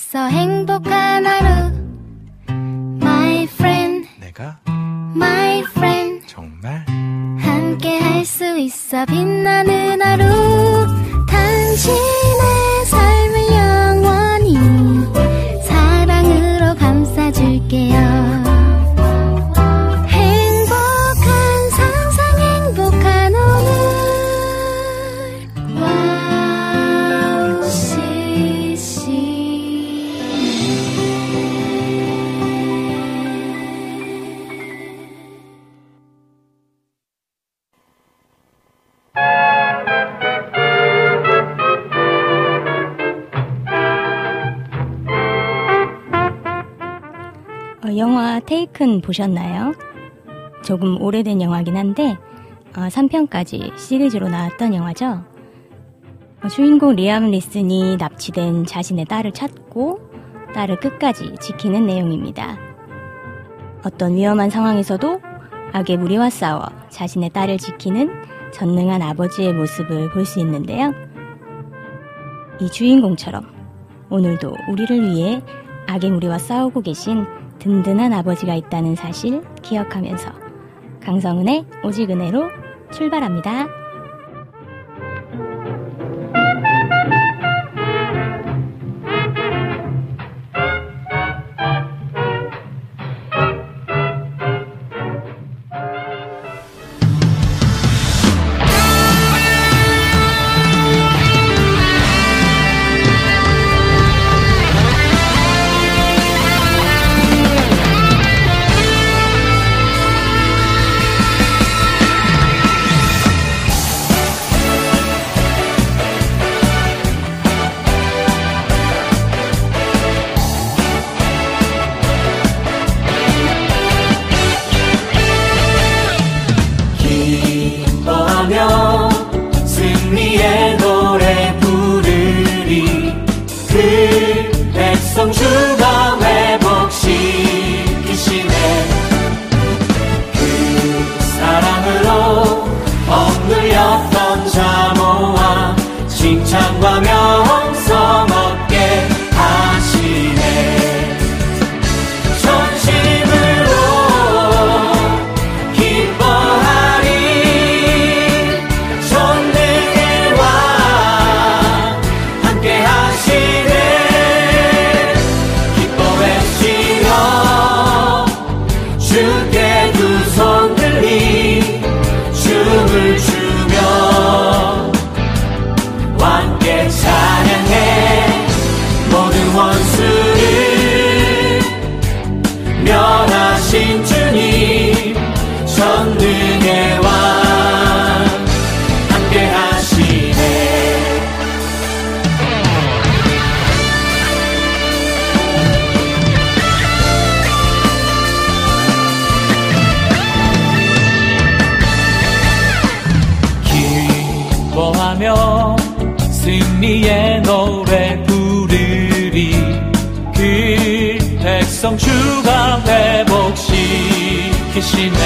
있어 행복한 하루 My friend 내가 My friend 정말 함께 할 수 있어 빛나는 하루 당신의 삶을 영원히 사랑으로 감싸줄게요 영화 테이큰 보셨나요? 조금 오래된 영화긴 한데 3편까지 시리즈로 나왔던 영화죠. 주인공 리암 리슨이 납치된 자신의 딸을 찾고 딸을 끝까지 지키는 내용입니다. 어떤 위험한 상황에서도 악의 무리와 싸워 자신의 딸을 지키는 전능한 아버지의 모습을 볼 수 있는데요. 이 주인공처럼 오늘도 우리를 위해 악의 무리와 싸우고 계신 든든한 아버지가 있다는 사실 기억하면서 강성은의 오직 은혜로 출발합니다. 승리의 노래 부르리 그 백성 주가 회복시키시네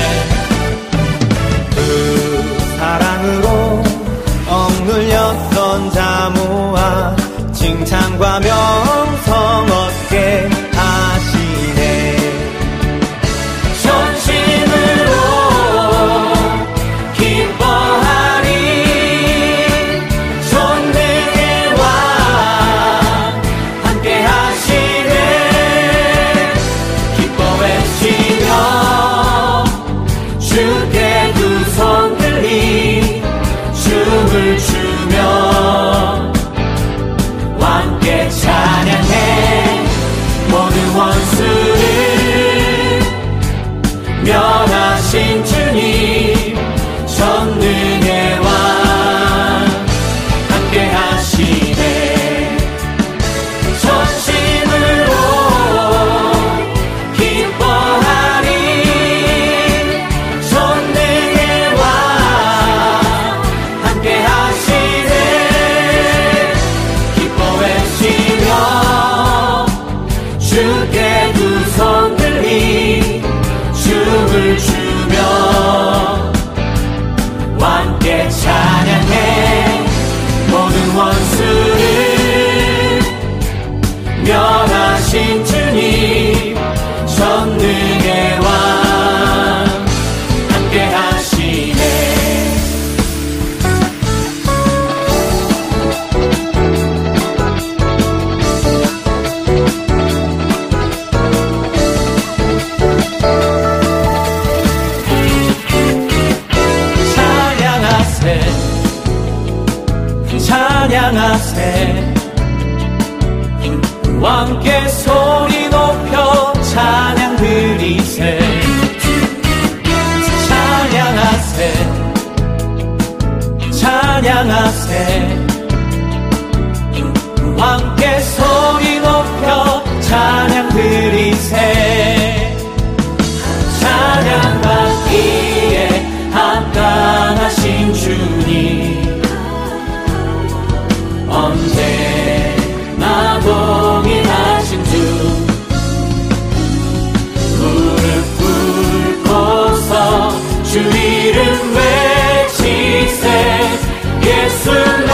그 사랑으로 억눌렸던 자모아 칭찬과 명성 얻게 하시네 전심으로 멸하신 주님 전능의 왕 함께 하시네 전심으로 기뻐하리 전능의 왕 함께 하시네 기뻐 외치며 주께 두 손 들리 춤을 추며 왕께 찬양해 모든 원수를 멸하 주 이름 외치세 예수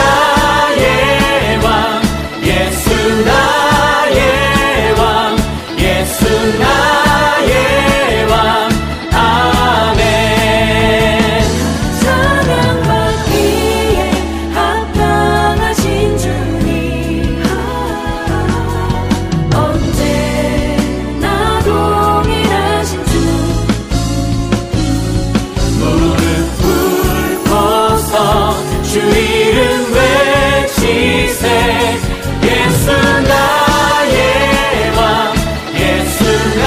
나의 왕 예수 나의 왕 예수 나의 왕 아멘 사랑받기에 합당하신 주님 언제나 동일하신 주 무릎 꿇고서 주 이름 외치세 예수 나의 왕 예수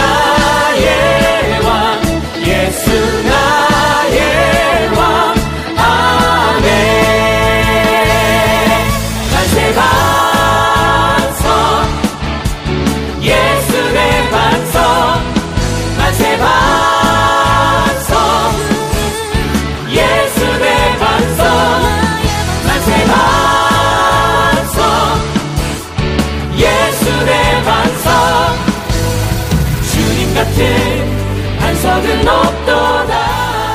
나의 왕 예수 나의 왕 아멘 만세 반석 예수 내 반석 만세 반석 예수 내 반석 만세 반석 예수 내 반석 주님 같은 반석은 없도다.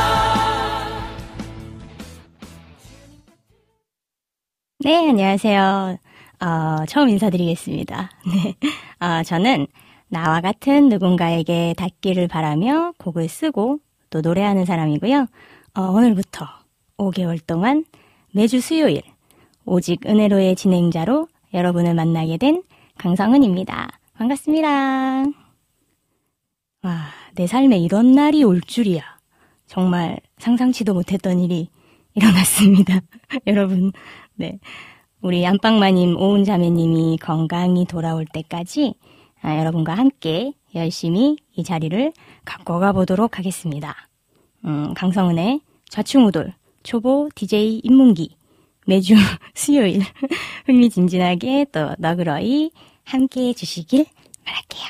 네, 안녕하세요. 처음 인사드리겠습니다. 네. 저는 나와 같은 누군가에게 닿기를 바라며 곡을 쓰고 또 노래하는 사람이고요. 오늘부터 5개월 동안 매주 수요일 오직 은혜로의 진행자로 여러분을 만나게 된 강성은입니다. 반갑습니다. 와, 내 삶에 이런 날이 올 줄이야. 정말 상상치도 못했던 일이 일어났습니다. 여러분, 네. 우리 안방마님 오은자매님이 건강히 돌아올 때까지 여러분과 함께 열심히 이 자리를 갖고 가보도록 하겠습니다. 강성은의 좌충우돌 초보 DJ 입문기 매주 수요일 흥미진진하게 또 너그러이 함께해 주시길 바랄게요.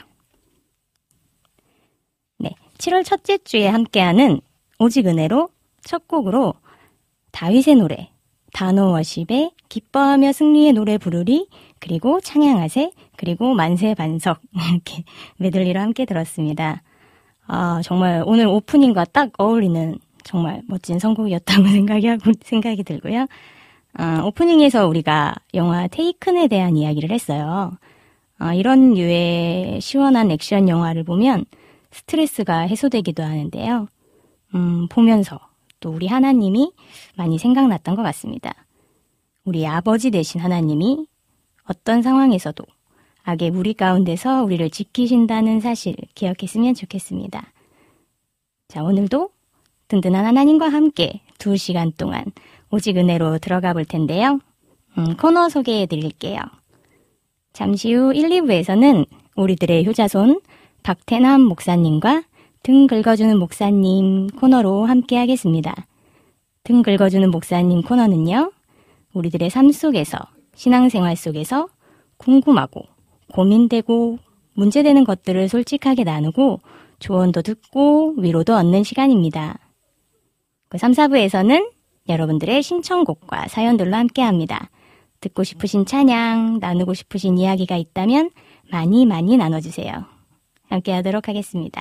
네, 7월 첫째 주에 함께하는 오직 은혜로 첫 곡으로 다윗의 노래 단호워십의 기뻐하며 승리의 노래 부르리 그리고 찬양하세 그리고 만세 반석 이렇게 메들리로 함께 들었습니다. 정말 오늘 오프닝과 딱 어울리는 정말 멋진 선곡이었다고 생각이 들고요. 오프닝에서 우리가 영화 테이큰에 대한 이야기를 했어요. 이런 류의 시원한 액션 영화를 보면 스트레스가 해소되기도 하는데요. 보면서 또 우리 하나님이 많이 생각났던 것 같습니다. 우리 아버지 되신 하나님이 어떤 상황에서도 악의 무리 가운데서 우리를 지키신다는 사실 기억했으면 좋겠습니다. 자, 오늘도 든든한 하나님과 함께 2시간 동안 오직 은혜로 들어가 볼 텐데요. 코너 소개해 드릴게요. 잠시 후 1, 2부에서는 우리들의 효자손 박태남 목사님과 등 긁어주는 목사님 코너로 함께 하겠습니다. 등 긁어주는 목사님 코너는요, 우리들의 삶 속에서, 신앙생활 속에서 궁금하고 고민되고 문제되는 것들을 솔직하게 나누고 조언도 듣고 위로도 얻는 시간입니다. 3, 4부에서는 여러분들의 신청곡과 사연들로 함께합니다. 듣고 싶으신 찬양, 나누고 싶으신 이야기가 있다면 많이 나눠주세요. 함께하도록 하겠습니다.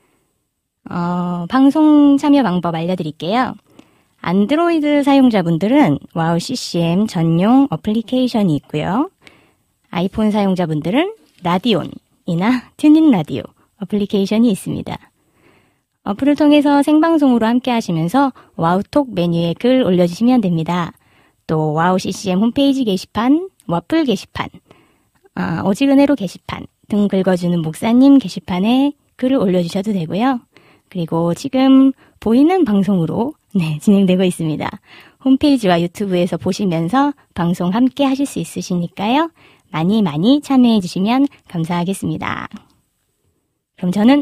방송 참여 방법 알려드릴게요. 안드로이드 사용자분들은 와우 CCM 전용 어플리케이션이 있고요. 아이폰 사용자분들은 라디온이나 튜닝 라디오 어플리케이션이 있습니다. 어플을 통해서 생방송으로 함께 하시면서 와우톡 메뉴에 글 올려주시면 됩니다. 또 와우 CCM 홈페이지 게시판, 와플 게시판, 오직 은혜로 게시판 등 긁어주는 목사님 게시판에 글을 올려주셔도 되고요. 그리고 지금 보이는 방송으로 진행되고 있습니다. 홈페이지와 유튜브에서 보시면서 방송 함께 하실 수 있으시니까요. 많이 참여해 주시면 감사하겠습니다. 그럼 저는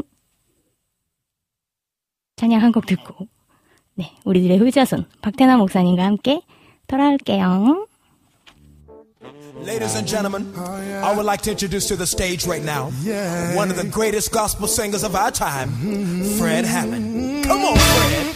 찬양 한 곡 듣고 우리들의 효자손 박태남 목사님과 함께 돌아올게요. Ladies and gentlemen, I would like to introduce to the stage right now one of the greatest gospel singers of our time, Fred Hammond. Come on, Fred.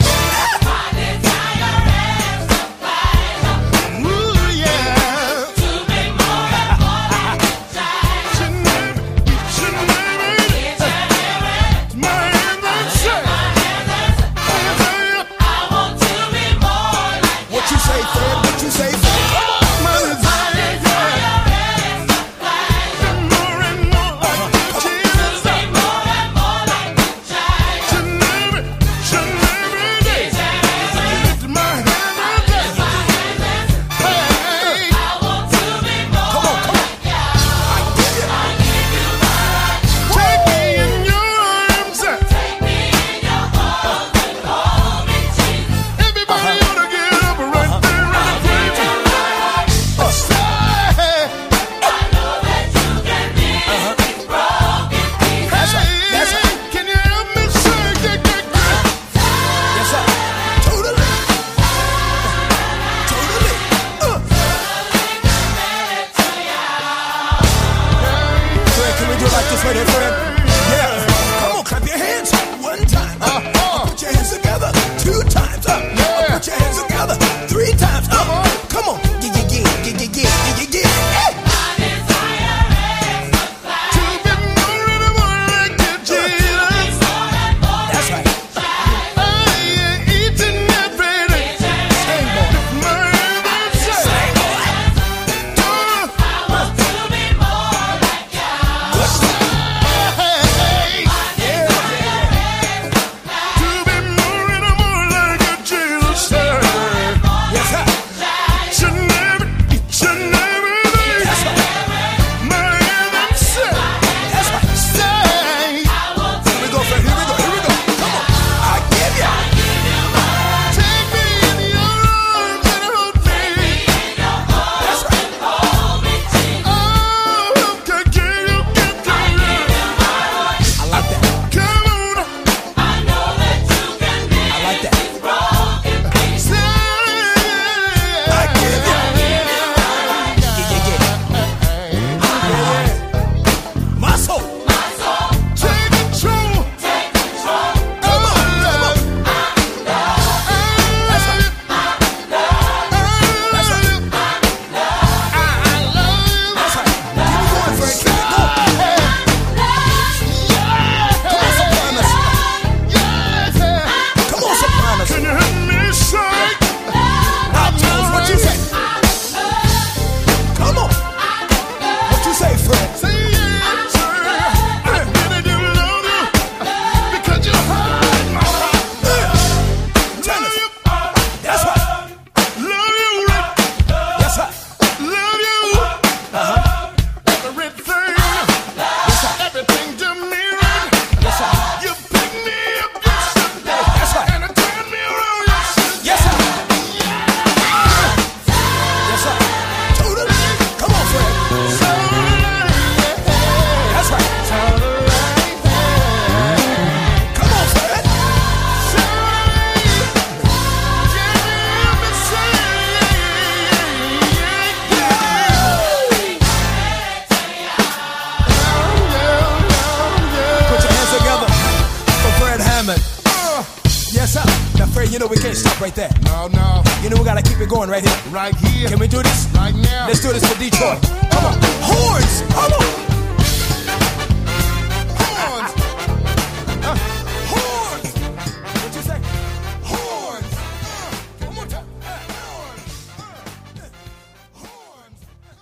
know we can't stop right there. No, no. You know we gotta keep it going right here. Right here. Can we do this? Right now. Let's do this for Detroit. Come on. Horns! Come on! Horns. Horns! What you say? Horns! One more time. Horns! Horns!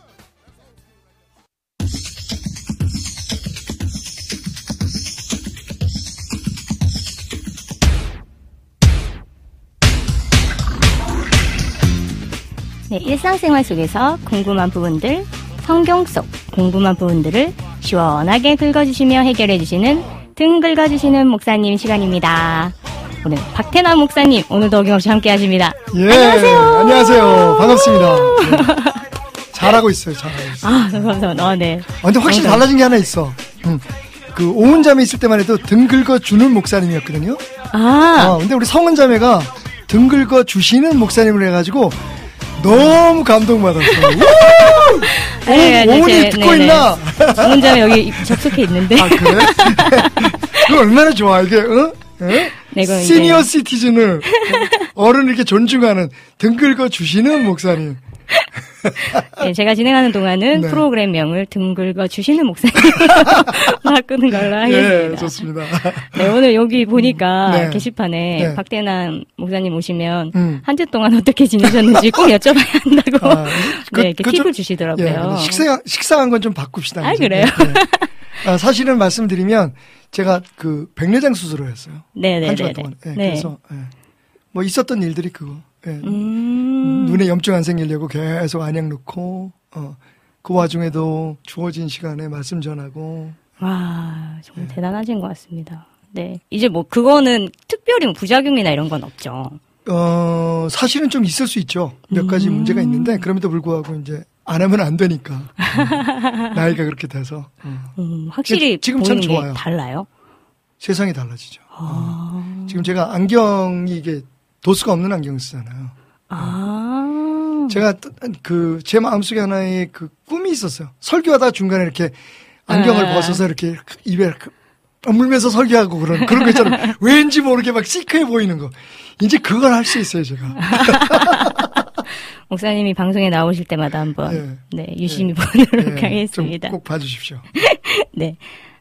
네, 일상생활 속에서 궁금한 부분들, 성경 속 궁금한 부분들을 시원하게 긁어주시며 해결해주시는 등 긁어주시는 목사님 시간입니다. 오늘 박태남 목사님 오늘도 어김없이 함께하십니다. 예, 안녕하세요. 안녕하세요. 반갑습니다. 네. 잘하고 있어요. 아, 감사합니다. 네. 근데 확실히 달라진 게 하나 있어. 그 오은자매 있을 때만 해도 등 긁어주는 목사님이었거든요. 근데 우리 성은자매가 등 긁어주시는 목사님을 해가지고 너무 감동받았어요. 오은이 듣고 있나? 성은자매 여기 접속해 있는데. 아, 그래? 그거 얼마나 좋아, 이게, 응? 네, 시니어 시티즌을 어른을 이렇게 존중하는 등 긁어주시는 목사님. 네, 제가 진행하는 동안은 네. 프로그램명을 등 긁어주시는 목사님 바꾸는 걸로 하겠습니다. 네, 좋습니다. 네, 오늘 여기 보니까 네. 게시판에 네. 박대남 목사님 오시면 한 주 동안 어떻게 지내셨는지 꼭 여쭤봐야 한다고 네, 이렇게 팁을 주시더라고요. 예, 식상한 건 좀 바꿉시다. 아, 이제. 그래요? 네. 사실은 말씀드리면 제가 그 백내장 수술을 했어요. 네네네. 한 주간 동안. 네, 네. 그래서 뭐 있었던 일들이 그거. 눈에 염증 안 생기려고 계속 안약 넣고 그 와중에도 주어진 시간에 말씀 전하고. 와, 정말 대단하신 것 같습니다. 네, 이제 뭐 그거는 특별히 뭐 부작용이나 이런 건 없죠. 사실은 좀 있을 수 있죠. 몇 가지 문제가 있는데 그럼에도 불구하고 이제 안 하면 안 되니까 나이가 그렇게 돼서 확실히 지금 참 보이는 게 좋아요. 달라요. 세상이 달라지죠. 지금 제가 안경이 이게 도수가 없는 안경을 쓰잖아요. 제가 제 마음속에 하나의 그 꿈이 있었어요. 설교하다 중간에 이렇게 안경을 벗어서 이렇게 입에 물면서 설교하고 그런 거 있잖아요. 왠지 모르게 막 시크해 보이는 거. 이제 그걸 할 수 있어요, 제가. 목사님이 방송에 나오실 때마다 한번 유심히 보도록 하겠습니다. 좀 꼭 봐주십시오. 네.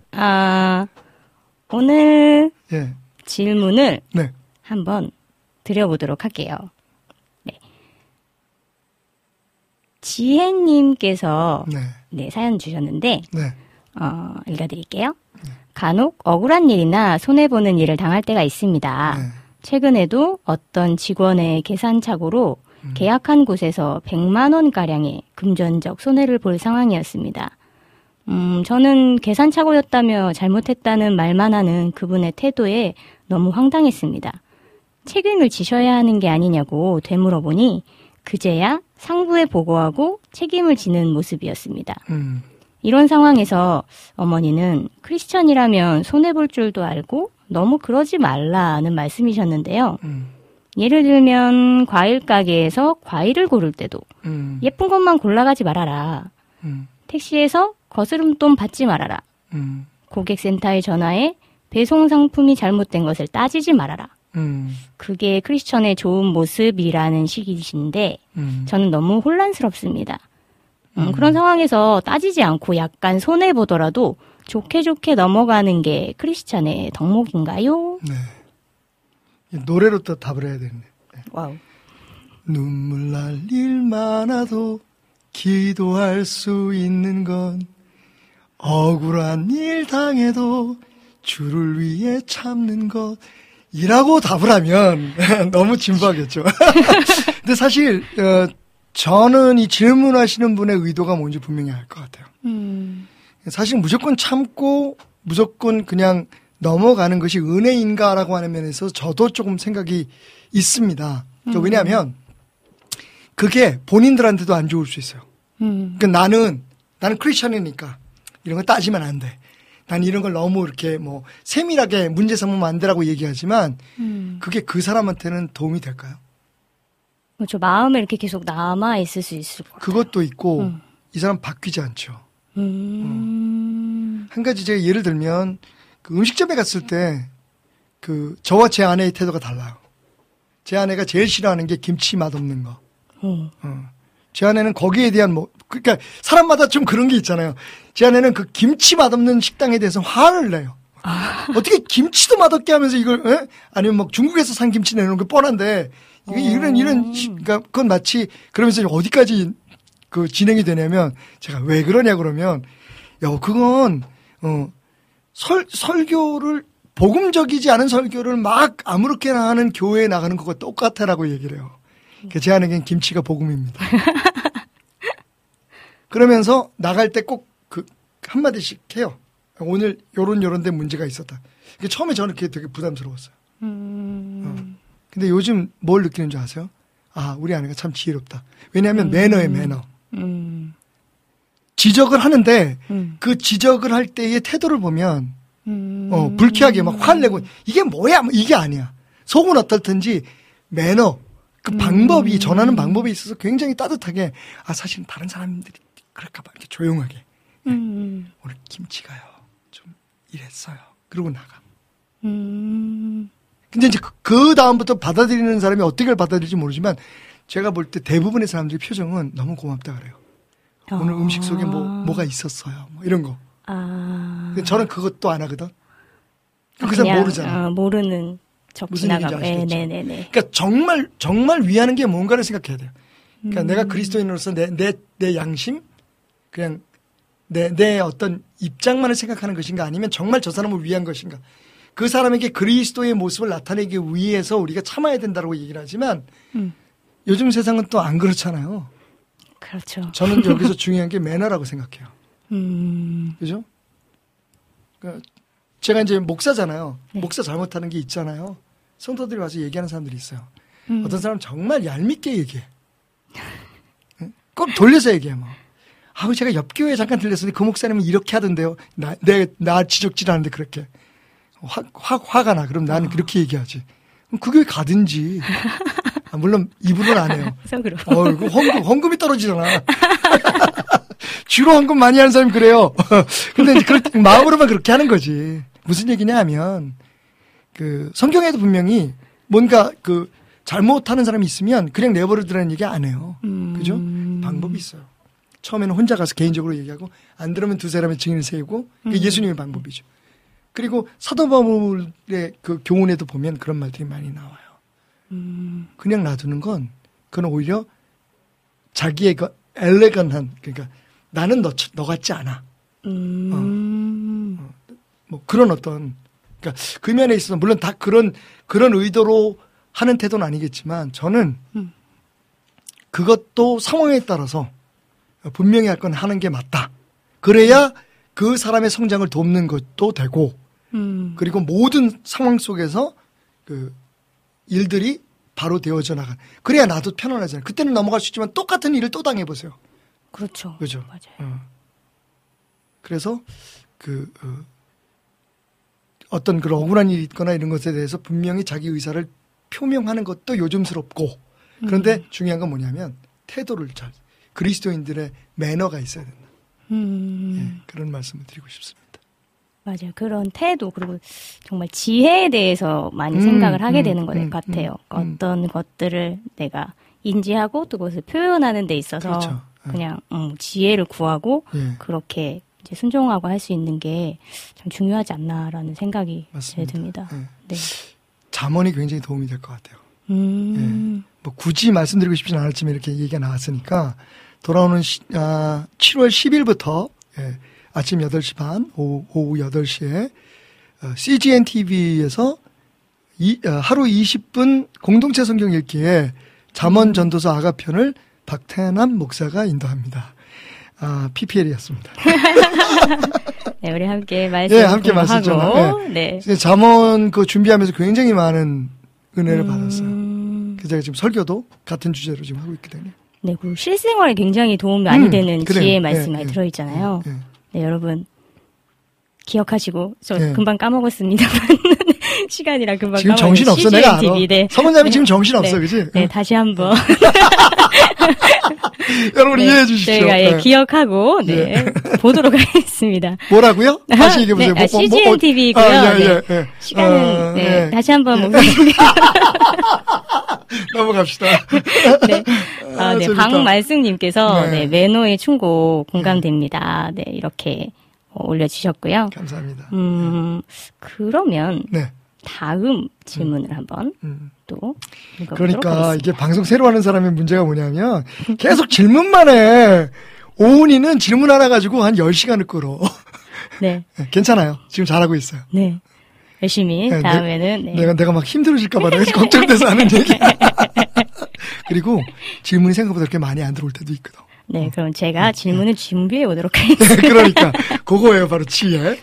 오늘 질문을 네. 한번 드려보도록 할게요. 네. 지혜님께서 사연 주셨는데 읽어드릴게요. 간혹 억울한 일이나 손해보는 일을 당할 때가 있습니다. 최근에도 어떤 직원의 계산착오로 계약한 곳에서 100만 원가량의 금전적 손해를 볼 상황이었습니다. 저는 계산착오였다며 잘못했다는 말만 하는 그분의 태도에 너무 황당했습니다. 책임을 지셔야 하는 게 아니냐고 되물어보니 그제야 상부에 보고하고 책임을 지는 모습이었습니다. 이런 상황에서 어머니는 크리스천이라면 손해볼 줄도 알고 너무 그러지 말라는 말씀이셨는데요. 예를 들면 과일 가게에서 과일을 고를 때도 예쁜 것만 골라가지 말아라. 택시에서 거스름돈 받지 말아라. 고객센터에 전화해 배송 상품이 잘못된 것을 따지지 말아라. 그게 크리스천의 좋은 모습이라는 식이신데 저는 너무 혼란스럽습니다. 그런 상황에서 따지지 않고 약간 손해보더라도 좋게 넘어가는 게 크리스찬의 덕목인가요? 네. 노래로 또 답을 해야 되는데. 와우. 눈물 날 일 많아도 기도할 수 있는 건 억울한 일 당해도 주를 위해 참는 것이라고 답을 하면 너무 진부하겠죠. 근데 사실 저는 이 질문하시는 분의 의도가 뭔지 분명히 알 것 같아요. 사실 무조건 참고 무조건 그냥 넘어가는 것이 은혜인가라고 하는 면에서 저도 조금 생각이 있습니다. 왜냐하면 그게 본인들한테도 안 좋을 수 있어요. 그러니까 나는 크리스천이니까 이런 거 따지면 안 돼. 난 이런 걸 너무 이렇게 뭐 세밀하게 문제 삼으면 안 되라고 얘기하지만 그게 그 사람한테는 도움이 될까요? 그렇죠. 마음에 이렇게 계속 남아 있을 수 있을 것 같아요. 그것도 있고 이 사람 바뀌지 않죠. 한 가지 제가 예를 들면 그 음식점에 갔을 때 저와 제 아내의 태도가 달라요. 제 아내가 제일 싫어하는 게 김치 맛없는 거. 제 아내는 거기에 대한 그러니까 사람마다 좀 그런 게 있잖아요. 제 아내는 그 김치 맛없는 식당에 대해서 화를 내요. 어떻게 김치도 맛없게 하면서 이걸, 에? 아니면 뭐 중국에서 산 김치 내놓은 게 뻔한데, 그러니까 그건 마치, 그러면서 어디까지 그 진행이 되냐면, 제가 왜 그러냐 그러면, 그건, 설교를, 복음적이지 않은 설교를 막 아무렇게나 하는 교회에 나가는 것과 똑같아라고 얘기를 해요. 그러니까 제 아내겐 김치가 복음입니다. 그러면서 나갈 때 꼭 한마디씩 해요. 오늘 요런 데 문제가 있었다. 처음에 저는 그게 되게 부담스러웠어요. 근데 요즘 뭘 느끼는 줄 아세요? 우리 아내가 참 지혜롭다. 왜냐하면 매너에 매너. 지적을 하는데 그 지적을 할 때의 태도를 보면 불쾌하게 막 화를 내고 이게 뭐야? 이게 아니야. 속은 어떻든지 매너, 그 방법이 전하는 방법에 있어서 굉장히 따뜻하게 사실은 다른 사람들이 그럴까 봐 이렇게 조용하게 오늘 김치가요. 좀 이랬어요. 그러고 나가. 근데 이제 그 다음부터 받아들이는 사람이 어떻게 받아들일지 모르지만 제가 볼 때 대부분의 사람들의 표정은 너무 고맙다 그래요. 오늘 음식 속에 뭐가 있었어요. 뭐 이런 거. 근데 저는 그것도 안 하거든. 그 사람 모르잖아. 모르는 척 무슨 지나가고. 얘기인지 아시겠죠? 네네네. 그러니까 정말 위하는 게 뭔가를 생각해야 돼요. 그러니까 내가 그리스도인으로서 내 양심, 그냥 내 어떤 입장만을 생각하는 것인가 아니면 정말 저 사람을 위한 것인가. 그 사람에게 그리스도의 모습을 나타내기 위해서 우리가 참아야 된다고 얘기를 하지만 요즘 세상은 또 안 그렇잖아요. 그렇죠. 저는 여기서 중요한 게 매너라고 생각해요. 그죠? 그러니까 제가 이제 목사잖아요. 네. 목사 잘못하는 게 있잖아요. 성도들이 와서 얘기하는 사람들이 있어요. 어떤 사람은 정말 얄밉게 얘기해. 꼭 돌려서 얘기해. 뭐. 제가 옆 교회에 잠깐 들렸었는데 그 목사님은 이렇게 하던데요. 나 지적질하는데 그렇게. 화가 나. 그럼 나는 그렇게 얘기하지. 그럼 그 교회 가든지. 물론 입으로는 안 해요. 속으로. 그 헌금이 떨어지잖아. 주로 헌금 많이 하는 사람이 그래요. 근데 이제 마음으로만 그렇게 하는 거지. 무슨 얘기냐 하면, 성경에도 분명히 뭔가 잘못하는 사람이 있으면 그냥 내버려두라는 얘기 안 해요. 그죠? 방법이 있어요. 처음에는 혼자 가서 개인적으로 얘기하고, 안 들으면 두 사람의 증인을 세우고, 그게 예수님의 방법이죠. 그리고 사도 바울의 그 교훈에도 보면 그런 말들이 많이 나와요. 그냥 놔두는 건, 그건 오히려 자기의 엘레건한, 그러니까 나는 너 같지 않아. 뭐 그런 어떤, 그러니까 그 면에 있어서 물론 다 그런 의도로 하는 태도는 아니겠지만 저는 그것도 상황에 따라서 분명히 할 건 하는 게 맞다. 그래야 그 사람의 성장을 돕는 것도 되고, 그리고 모든 상황 속에서 일들이 바로 되어져 나간. 그래야 나도 편안하잖아요. 그때는 넘어갈 수 있지만 똑같은 일을 또 당해보세요. 그렇죠. 그죠. 맞아요. 그래서 어떤 그런 억울한 일이 있거나 이런 것에 대해서 분명히 자기 의사를 표명하는 것도 요즘스럽고, 그런데 중요한 건 뭐냐면 태도를 그리스도인들의 매너가 있어야 된다. 그런 말씀을 드리고 싶습니다. 맞아요. 그런 태도, 그리고 정말 지혜에 대해서 많이 생각을 하게 되는 것 같아요. 어떤 것들을 내가 인지하고 또 그것을 표현하는 데 있어서 그렇죠. 그냥 지혜를 구하고 그렇게 이제 순종하고 할 수 있는 게 참 중요하지 않나라는 생각이 듭니다. 네. 잠언이 굉장히 도움이 될 것 같아요. 뭐 굳이 말씀드리고 싶지는 않았지만 이렇게 얘기가 나왔으니까 돌아오는 7월 10일부터 아침 8시 반, 오후 8시에 CGN TV에서 하루 20분 공동체 성경 읽기에 잠언 전도서 아가편을 박태남 목사가 인도합니다. PPL이었습니다. 네, 우리 함께 말씀 함께 말씀하고 네. 잠언 준비하면서 굉장히 많은 은혜를 받았어요. 그래서 제가 지금 설교도 같은 주제로 지금 하고 있기 때문에. 네, 그리고 실생활에 굉장히 도움이 많이 되는 지혜의 말씀이 많이 들어있잖아요. 네, 여러분 기억하시고 저 금방 까먹었습니다. 시간이라 금방 지금 까먹었어요. 정신 없어. 내가 알아. 네. 성원자님 지금 정신 없어, 그지? 네, 다시 한번. 여러분 이해해 주십시오. 저희가 기억하고 보도록 하겠습니다. 뭐라고요? 다시 얘기해 보세요. CGN TV고요. 시간은 다시 한번 목사님. 넘어갑시다. 네. 네. 재밌다. 박말숙님께서, 네. 매너의 충고 공감됩니다. 네. 이렇게 올려주셨고요. 감사합니다. 그러면, 네. 다음 질문을 한번 또 읽어보도록 그러니까 하겠습니다. 이게 방송 새로 하는 사람의 문제가 뭐냐면 계속 질문만 해. 오은이는 질문 하나 가지고 한 10시간을 끌어. 네. 네, 괜찮아요. 지금 잘하고 있어요. 네. 열심히 네, 다음에는 네. 내가 막 힘들어질까봐 걱정돼서 하는 얘기. 그리고 질문이 생각보다 그렇게 많이 안 들어올 때도 있거든. 네, 그럼 제가 질문을 준비해 오도록 하겠습니다. 그러니까 그거예요, 바로 지혜.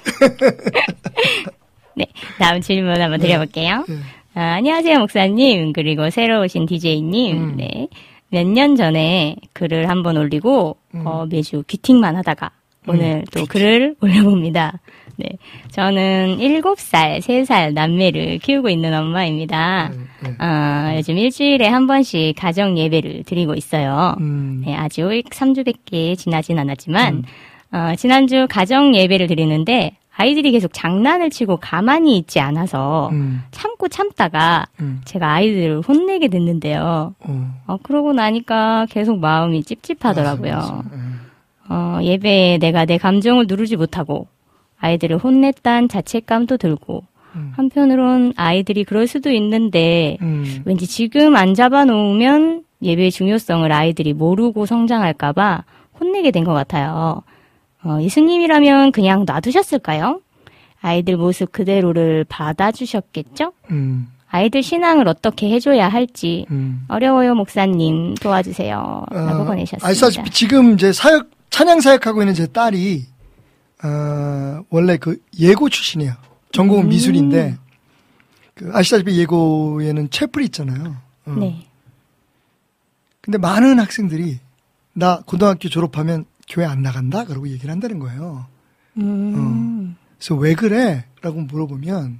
네, 다음 질문 한번 드려볼게요. 네. 안녕하세요, 목사님. 그리고 새로 오신 DJ님. 네. 몇 년 전에 글을 한번 올리고, 매주 귀팅만 하다가, 오늘 또 글을 올려봅니다. 네. 저는 7살, 3살 남매를 키우고 있는 엄마입니다. 요즘 일주일에 한 번씩 가정 예배를 드리고 있어요. 네, 아직 3주밖에 지나진 않았지만, 지난주 가정 예배를 드리는데, 아이들이 계속 장난을 치고 가만히 있지 않아서 참고 참다가 제가 아이들을 혼내게 됐는데요. 그러고 나니까 계속 마음이 찝찝하더라고요. 예배에 내가 내 감정을 누르지 못하고 아이들을 혼냈다는 자책감도 들고 한편으론 아이들이 그럴 수도 있는데 왠지 지금 안 잡아놓으면 예배의 중요성을 아이들이 모르고 성장할까봐 혼내게 된 것 같아요. 예수님이라면 그냥 놔두셨을까요? 아이들 모습 그대로를 받아주셨겠죠? 아이들 신앙을 어떻게 해줘야 할지 어려워요, 목사님 도와주세요. 라고 보내셨습니다. 아시다시피 지금 이제 찬양 사역하고 있는 제 딸이 원래 그 예고 출신이에요. 전공은 미술인데 아시다시피 예고에는 채플이 있잖아요. 네. 근데 많은 학생들이 나 고등학교 졸업하면 교회 안 나간다? 그러고 얘기를 한다는 거예요. 그래서 왜 그래? 라고 물어보면,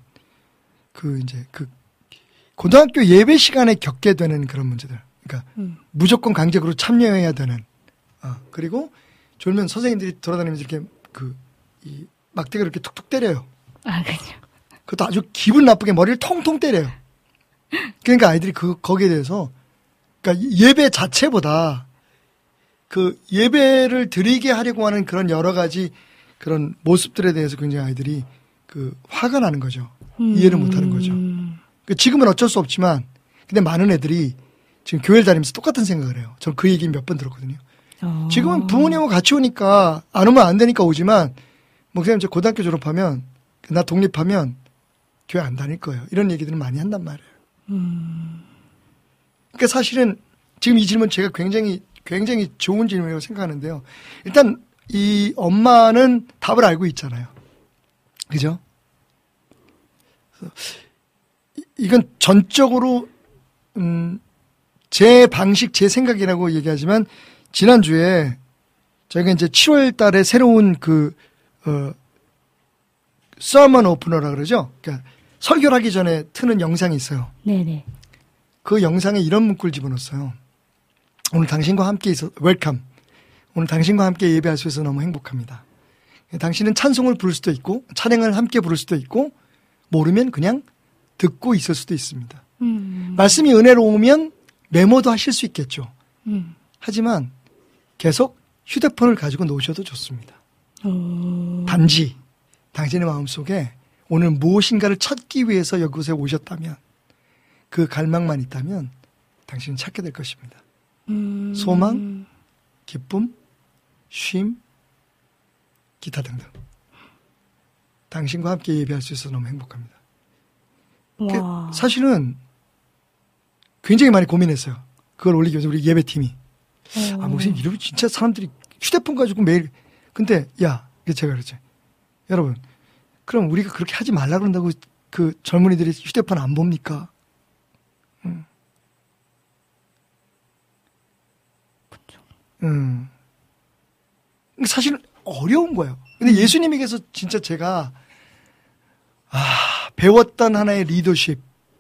고등학교 예배 시간에 겪게 되는 그런 문제들. 그러니까, 무조건 강제로 참여해야 되는, 그리고 졸면 선생님들이 돌아다니면서 이렇게, 이 막대기를 이렇게 툭툭 때려요. 아, 그죠. 그것도 아주 기분 나쁘게 머리를 통통 때려요. 그러니까 아이들이 거기에 대해서, 그러니까 예배 자체보다, 예배를 드리게 하려고 하는 그런 여러 가지 그런 모습들에 대해서 굉장히 아이들이 화가 나는 거죠. 이해를 못 하는 거죠. 지금은 어쩔 수 없지만, 근데 많은 애들이 지금 교회를 다니면서 똑같은 생각을 해요. 전 그 얘기 몇 번 들었거든요. 지금은 부모님하고 같이 오니까, 안 오면 안 되니까 오지만, 목사님 저 고등학교 졸업하면, 나 독립하면 교회 안 다닐 거예요. 이런 얘기들을 많이 한단 말이에요. 그러니까 사실은 지금 이 질문 제가 굉장히 좋은 질문이라고 생각하는데요. 일단 이 엄마는 답을 알고 있잖아요. 그죠? 이건 전적으로 제 방식, 제 생각이라고 얘기하지만 지난주에 저희가 이제 7월 달에 새로운 서먼 오프너라 그러죠? 그러니까 설교를 하기 전에 트는 영상이 있어요. 네네. 그 영상에 이런 문구를 집어넣었어요. 오늘 당신과 함께 웰컴. 오늘 당신과 함께 예배할 수 있어서 너무 행복합니다. 당신은 찬송을 부를 수도 있고 찬양을 함께 부를 수도 있고 모르면 그냥 듣고 있을 수도 있습니다. 말씀이 은혜로우면 메모도 하실 수 있겠죠. 하지만 계속 휴대폰을 가지고 노셔도 좋습니다. 단지 당신의 마음속에 오늘 무엇인가를 찾기 위해서 이곳에 오셨다면 그 갈망만 있다면 당신은 찾게 될 것입니다. 소망, 기쁨, 쉼, 기타 등등. 당신과 함께 예배할 수 있어서 너무 행복합니다. 사실은 굉장히 많이 고민했어요. 그걸 올리기 위해서 우리 예배팀이. 목사님 이러면 진짜 사람들이 휴대폰 가지고 매일. 근데 제가 그랬죠. 여러분, 그럼 우리가 그렇게 하지 말라 그런다고 그 젊은이들이 휴대폰 안 봅니까? 사실은 어려운 거예요. 근데 예수님에게서 진짜 제가 배웠던 하나의 리더십,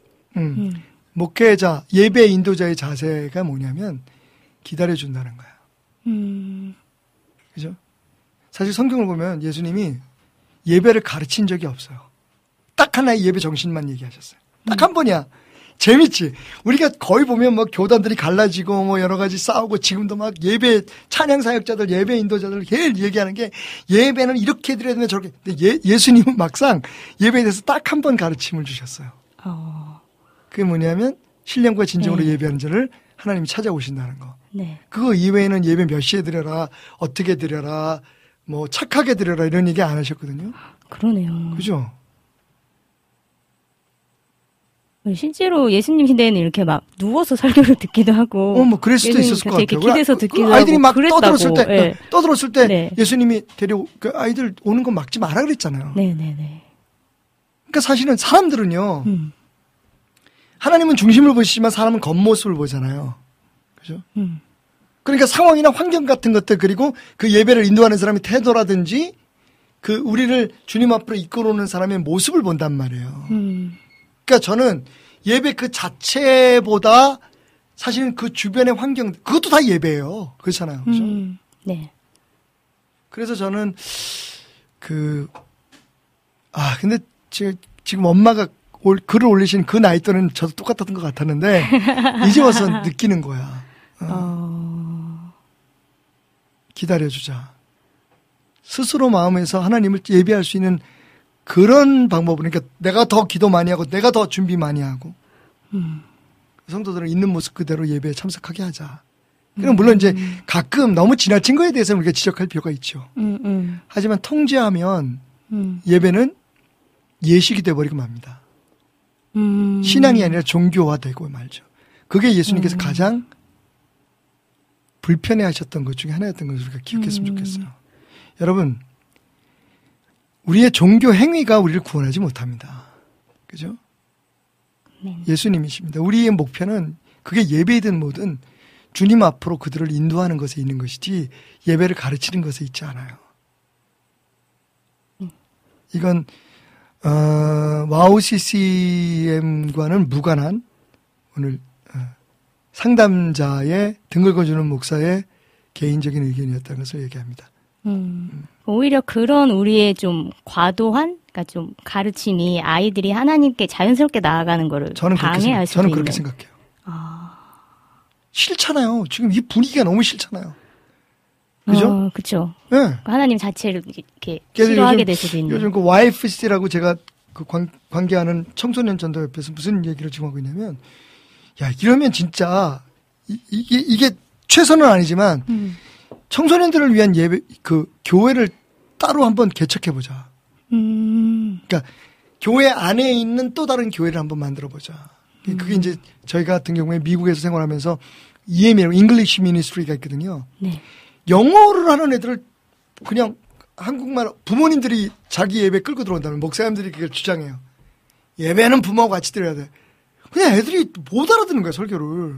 목회자, 예배 인도자의 자세가 뭐냐면 기다려준다는 거예요. 그죠? 사실 성경을 보면 예수님이 예배를 가르친 적이 없어요. 딱 하나의 예배 정신만 얘기하셨어요. 딱 한 번이야. 재밌지. 우리가 거의 보면 뭐 교단들이 갈라지고 뭐 여러 가지 싸우고 지금도 막 예배 찬양 사역자들 예배 인도자들 제일 얘기하는 게 예배는 이렇게 드려야 되는데 저렇게. 근데 예수님은 막상 예배에 대해서 딱 한 번 가르침을 주셨어요. 그게 뭐냐면 신령과 진정으로 예배하는 자를 하나님이 찾아오신다는 거. 네. 그거 이외에는 예배 몇 시에 드려라, 어떻게 드려라, 뭐 착하게 드려라 이런 얘기 안 하셨거든요. 그러네요. 그죠? 실제로 예수님 시대에는 이렇게 막 누워서 설교를 듣기도 하고. 뭐 그럴 수도 있었을 것 같아요. 기대서 듣기도 아이들이 하고 막 그랬다고. 떠들었을 때 네. 예수님이 그 아이들 오는 거 막지 마라 그랬잖아요. 네네네. 그러니까 사실은 사람들은요. 하나님은 중심을 보시지만 사람은 겉모습을 보잖아요. 그죠? 그러니까 상황이나 환경 같은 것들 그리고 그 예배를 인도하는 사람의 태도라든지 그 우리를 주님 앞으로 이끌어오는 사람의 모습을 본단 말이에요. 그러니까 저는 예배 그 자체보다 사실은 그 주변의 환경 그것도 다 예배예요. 그렇잖아요. 그죠? 네. 그래서 저는 근데 지금 엄마가 글을 올리신 그 나이 때는 저도 똑같았던 것 같았는데 이제 와서 느끼는 거야. 기다려주자. 스스로 마음에서 하나님을 예배할 수 있는 그런 방법을 그러니까 내가 더 기도 많이 하고 내가 더 준비 많이 하고 성도들은 있는 모습 그대로 예배에 참석하게 하자. 그럼 물론 이제 가끔 너무 지나친 거에 대해서는 우리가 지적할 필요가 있죠. 하지만 통제하면 예배는 예식이 돼버리고 맙니다. 신앙이 아니라 종교화되고 말죠. 그게 예수님께서 가장 불편해하셨던 것 중에 하나였던 것을 우리가 기억했으면 좋겠어요. 여러분, 우리의 종교 행위가 우리를 구원하지 못합니다. 그죠? 예수님이십니다. 우리의 목표는 그게 예배이든 뭐든 주님 앞으로 그들을 인도하는 것에 있는 것이지 예배를 가르치는 것에 있지 않아요. 이건 와우 CCM과는 무관한 오늘 상담자의 등 긁어주는 목사의 개인적인 의견이었다는 것을 얘기합니다. 오히려 그런 우리의 좀 과도한, 그러니까 좀 가르침이 아이들이 하나님께 자연스럽게 나아가는 거를 방해할 수도 있는. 저는 그렇게 생각해요. 싫잖아요. 지금 이 분위기가 너무 싫잖아요. 그죠? 그렇죠. 네. 하나님 자체를 이렇게 싫어하게 될 수도 있는. 요즘 그 YFC라고 제가 그 관계하는 청소년 전도협회에서 무슨 얘기를 지금 하고 있냐면, 야 이러면 진짜 이게 최선은 아니지만 청소년들을 위한 예배 그 교회를 따로 한번 개척해 보자. 그러니까 교회 안에 있는 또 다른 교회를 한번 만들어 보자. 그게 이제 저희 같은 경우에 미국에서 생활하면서 EM이라고 English Ministry가 있거든요. 네. 영어를 하는 애들을 그냥 한국말 부모님들이 자기 예배 끌고 들어온다면 목사님들이 그걸 주장해요. 예배는 부모하고 같이 드려야 돼. 그냥 애들이 못 알아듣는 거야 설교를.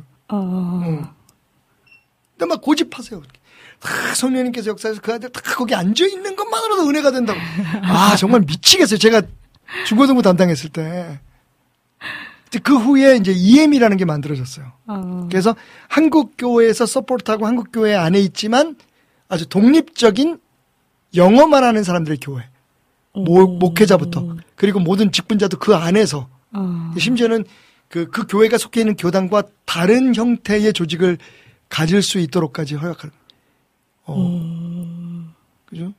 근데 막 고집하세요. 다 성령님께서 역사에서 그 아들 다 거기 앉아 있는 것만으로도 은혜가 된다고. 아 정말 미치겠어요. 제가 중고등부 담당했을 때. 그 후에 이제 EM이라는 게 만들어졌어요. 그래서 한국 교회에서 서포트하고 한국 교회 안에 있지만 아주 독립적인 영어만 하는 사람들의 교회. 목회자부터 그리고 모든 직분자도 그 안에서 심지어는 그 교회가 속해 있는 교단과 다른 형태의 조직을 가질 수 있도록까지 허락하는. 그죠?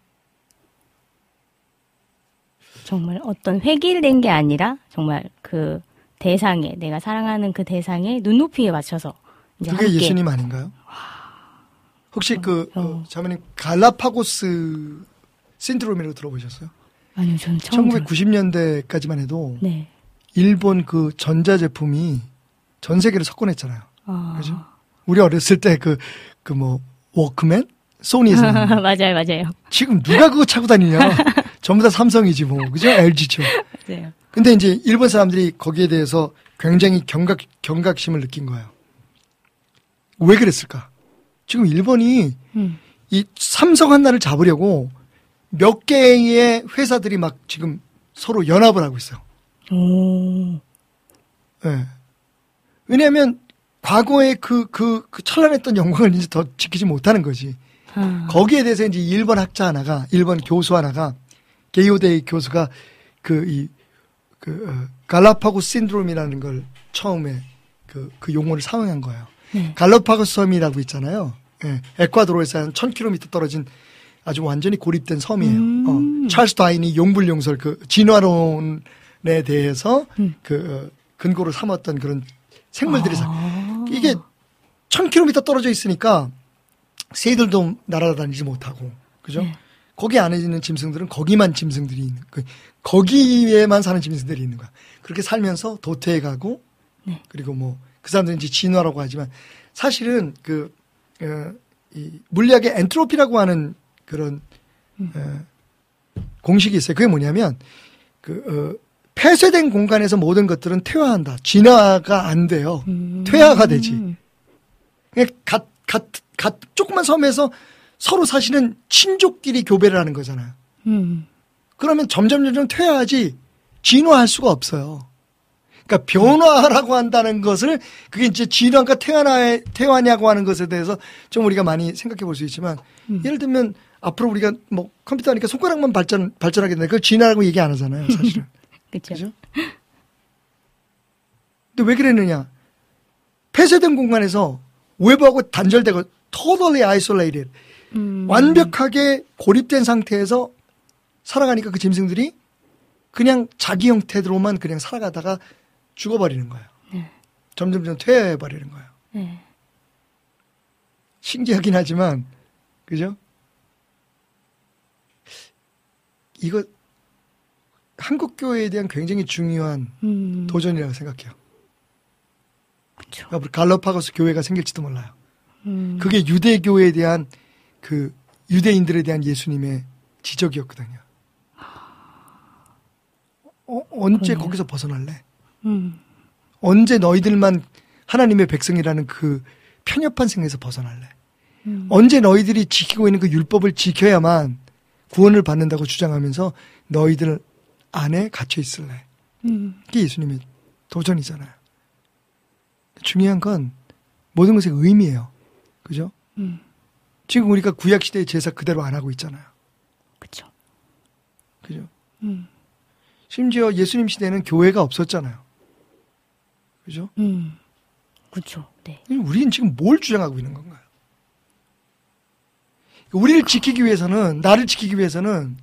정말 어떤 획일된 게 아니라 정말 그 대상에 내가 사랑하는 그 대상에 눈높이에 맞춰서 이제 그게 함께. 예수님 아닌가요? 혹시 자매님 갈라파고스 신드롬이라고 들어보셨어요? 아니요, 저는 처음 1990년대까지만 해도 네. 일본 그 전자제품이 전 세계를 석권했잖아요. 그죠? 우리 어렸을 때 뭐 워크맨? 소니에서 맞아요. 지금 누가 그거 차고 다니냐? 전부 다 삼성이지 뭐. 그죠? LG죠. 맞아요. 근데 이제 일본 사람들이 거기에 대해서 굉장히 경각심을 느낀 거예요. 왜 그랬을까? 지금 일본이 이 삼성 하나를 잡으려고 몇 개의 회사들이 막 지금 서로 연합을 하고 있어요. 네. 왜냐하면 과거에 그 찬란했던 영광을 이제 더 지키지 못하는 거지. 거기에 대해서 이제 일본 학자 하나가, 일본 교수 하나가, 게이오데이 교수가 그 갈라파고스 신드롬이라는 걸 처음에 그 용어를 사용한 거예요. 갈라파고스 섬이라고 있잖아요. 예, 에콰도르에서 한 1000km 떨어진 아주 완전히 고립된 섬이에요. 찰스 다윈이 용불용설 진화론에 대해서 근거로 삼았던 그런 생물들이 이게 1000km 떨어져 있으니까 새들도 날아다니지 못하고, 그죠? 네. 거기 안에 있는 짐승들은 거기만 짐승들이 있는, 거기에만 사는 짐승들이 있는 거야. 그렇게 살면서 도태해 가고, 네. 그리고 뭐, 그 사람들은 이제 진화라고 하지만, 사실은 이 물리학의 엔트로피라고 하는 그런, 공식이 있어요. 그게 뭐냐면, 폐쇄된 공간에서 모든 것들은 퇴화한다. 진화가 안 돼요. 퇴화가 되지. 그냥 조그만 섬에서 서로 사실은 친족끼리 교배를 하는 거잖아요. 그러면 점점 퇴화하지 진화할 수가 없어요. 그러니까 변화라고 한다는 것을 그게 이제 진화가 퇴화냐고 하는 것에 대해서 좀 우리가 많이 생각해 볼 수 있지만 예를 들면 앞으로 우리가 뭐 컴퓨터 하니까 손가락만 발전하게 되는데 그걸 진화라고 얘기 안 하잖아요, 사실은. 그렇죠. 근데 왜 그랬느냐? 폐쇄된 공간에서 외부하고 단절되고 totally isolated, 완벽하게 고립된 상태에서 살아가니까 그 짐승들이 그냥 자기 형태로만 그냥 살아가다가 죽어버리는 거예요. 네. 점점 퇴화해버리는 거예요. 네. 신기하긴 하지만, 그죠? 이거 한국 교회에 대한 굉장히 중요한 도전이라고 생각해요. 그렇죠. 갈라파고스 교회가 생길지도 몰라요. 그게 유대교에 대한 유대인들에 대한 예수님의 지적이었거든요. 언제 그러네요. 거기서 벗어날래? 언제 너희들만 하나님의 백성이라는 그 편협한 생에서 벗어날래? 언제 너희들이 지키고 있는 그 율법을 지켜야만 구원을 받는다고 주장하면서 너희들 안에 갇혀 있을래? 그게 예수님의 도전이잖아요. 중요한 건 모든 것의 의미예요. 그죠? 지금 우리가 구약시대의 제사 그대로 안 하고 있잖아요. 그죠. 그죠? 심지어 예수님 시대에는 교회가 없었잖아요. 그죠? 그죠. 네. 우리는 지금 뭘 주장하고 있는 건가요? 우리를 지키기 위해서는, 나를 지키기 위해서는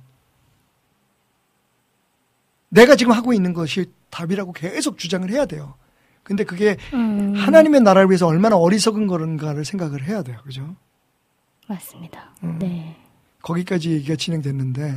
내가 지금 하고 있는 것이 답이라고 계속 주장을 해야 돼요. 근데 그게 하나님의 나라를 위해서 얼마나 어리석은 거인가를 생각을 해야 돼요. 그죠? 맞습니다. 네. 거기까지 얘기가 진행됐는데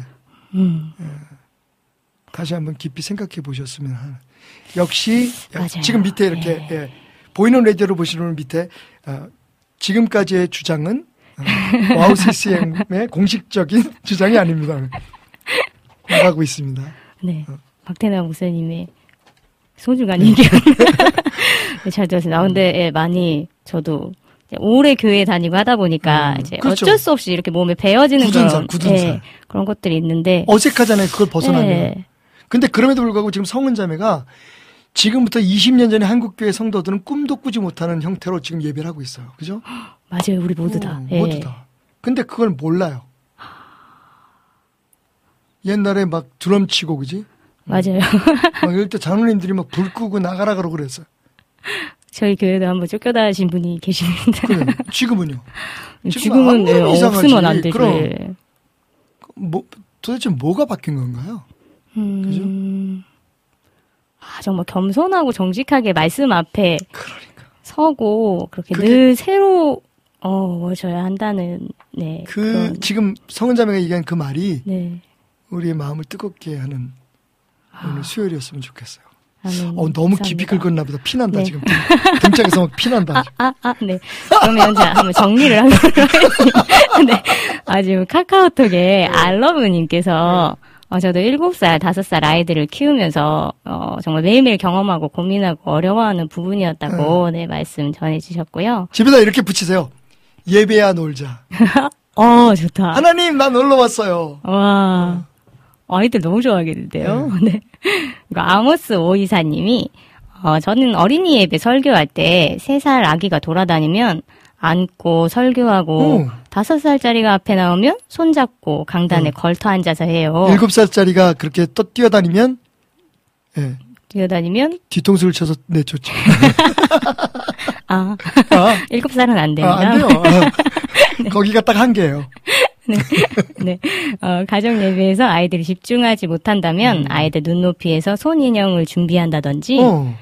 다시 한번 깊이 생각해 보셨으면 하는. 역시 맞아요. 지금 밑에 이렇게 네. 보이는 라디오로 보시는 밑에 지금까지의 주장은 와우 CCM의 공식적인 주장이 아닙니다. 나가고 있습니다. 네. 박태나 목사님의 소중한 의견 잘 들었습니다. 근데 많이 저도 오래 교회 다니고 하다 보니까 이제 그렇죠. 어쩔 수 없이 이렇게 몸에 배어지는 굳은살. 그런 것들이 있는데 어색하잖아요. 그걸 벗어나면. 네. 근데 그럼에도 불구하고 지금 성은자매가 지금부터 20년 전에 한국교회 성도들은 꿈도 꾸지 못하는 형태로 지금 예배를 하고 있어요. 그죠? 맞아요. 우리 모두 다. 모두 다. 근데 그걸 몰라요. 옛날에 막 드럼 치고, 그지? 맞아요. 막 이럴 때 장로님들이 막 불 끄고 나가라 그러고 그랬어요. 저희 교회도 한번 쫓겨나신 분이 계십니다. 그래. 지금은요? 지금은 없으면 안 되죠. 그럼 도대체 뭐가 바뀐 건가요? 그죠? 정말 겸손하고 정직하게 말씀 앞에 그러니까. 서고 그렇게 늘 새로워져야 한다는 지금 성은자매가 얘기한 그 말이 네. 우리의 마음을 뜨겁게 하는 오늘 수요일이었으면 좋겠어요. 너무 감사합니다. 깊이 긁었나 보다. 피난다, 네. 지금. 등짝에서 막 피난다. 네. 그러면 자, 한번 정리를 하도록 하겠습니다. 네. 지금 카카오톡에 알러브님께서 저도 7살, 5살 아이들을 키우면서 정말 매일매일 경험하고 고민하고 어려워하는 부분이었다고 말씀 전해주셨고요. 집에다 이렇게 붙이세요. 예배야 놀자. 좋다. 하나님, 나 놀러 왔어요. 와. 아이들 너무 좋아하겠는데요. 네. 아모스 오이사님이 저는 어린이 예배 설교할 때 3살 아기가 돌아다니면 안고 설교하고 5살짜리가 앞에 나오면 손잡고 강단에 걸터 앉아서 해요. 7살짜리가 그렇게 또 뛰어다니면 예. 뛰어다니면 뒤통수를 쳐서 내쫓죠. 7살은 안 됩니다. 안 돼요. 네. 거기가 딱 한계예요. 네. 가정 예배에서 아이들이 집중하지 못한다면 아이들 눈높이에서 손 인형을 준비한다든지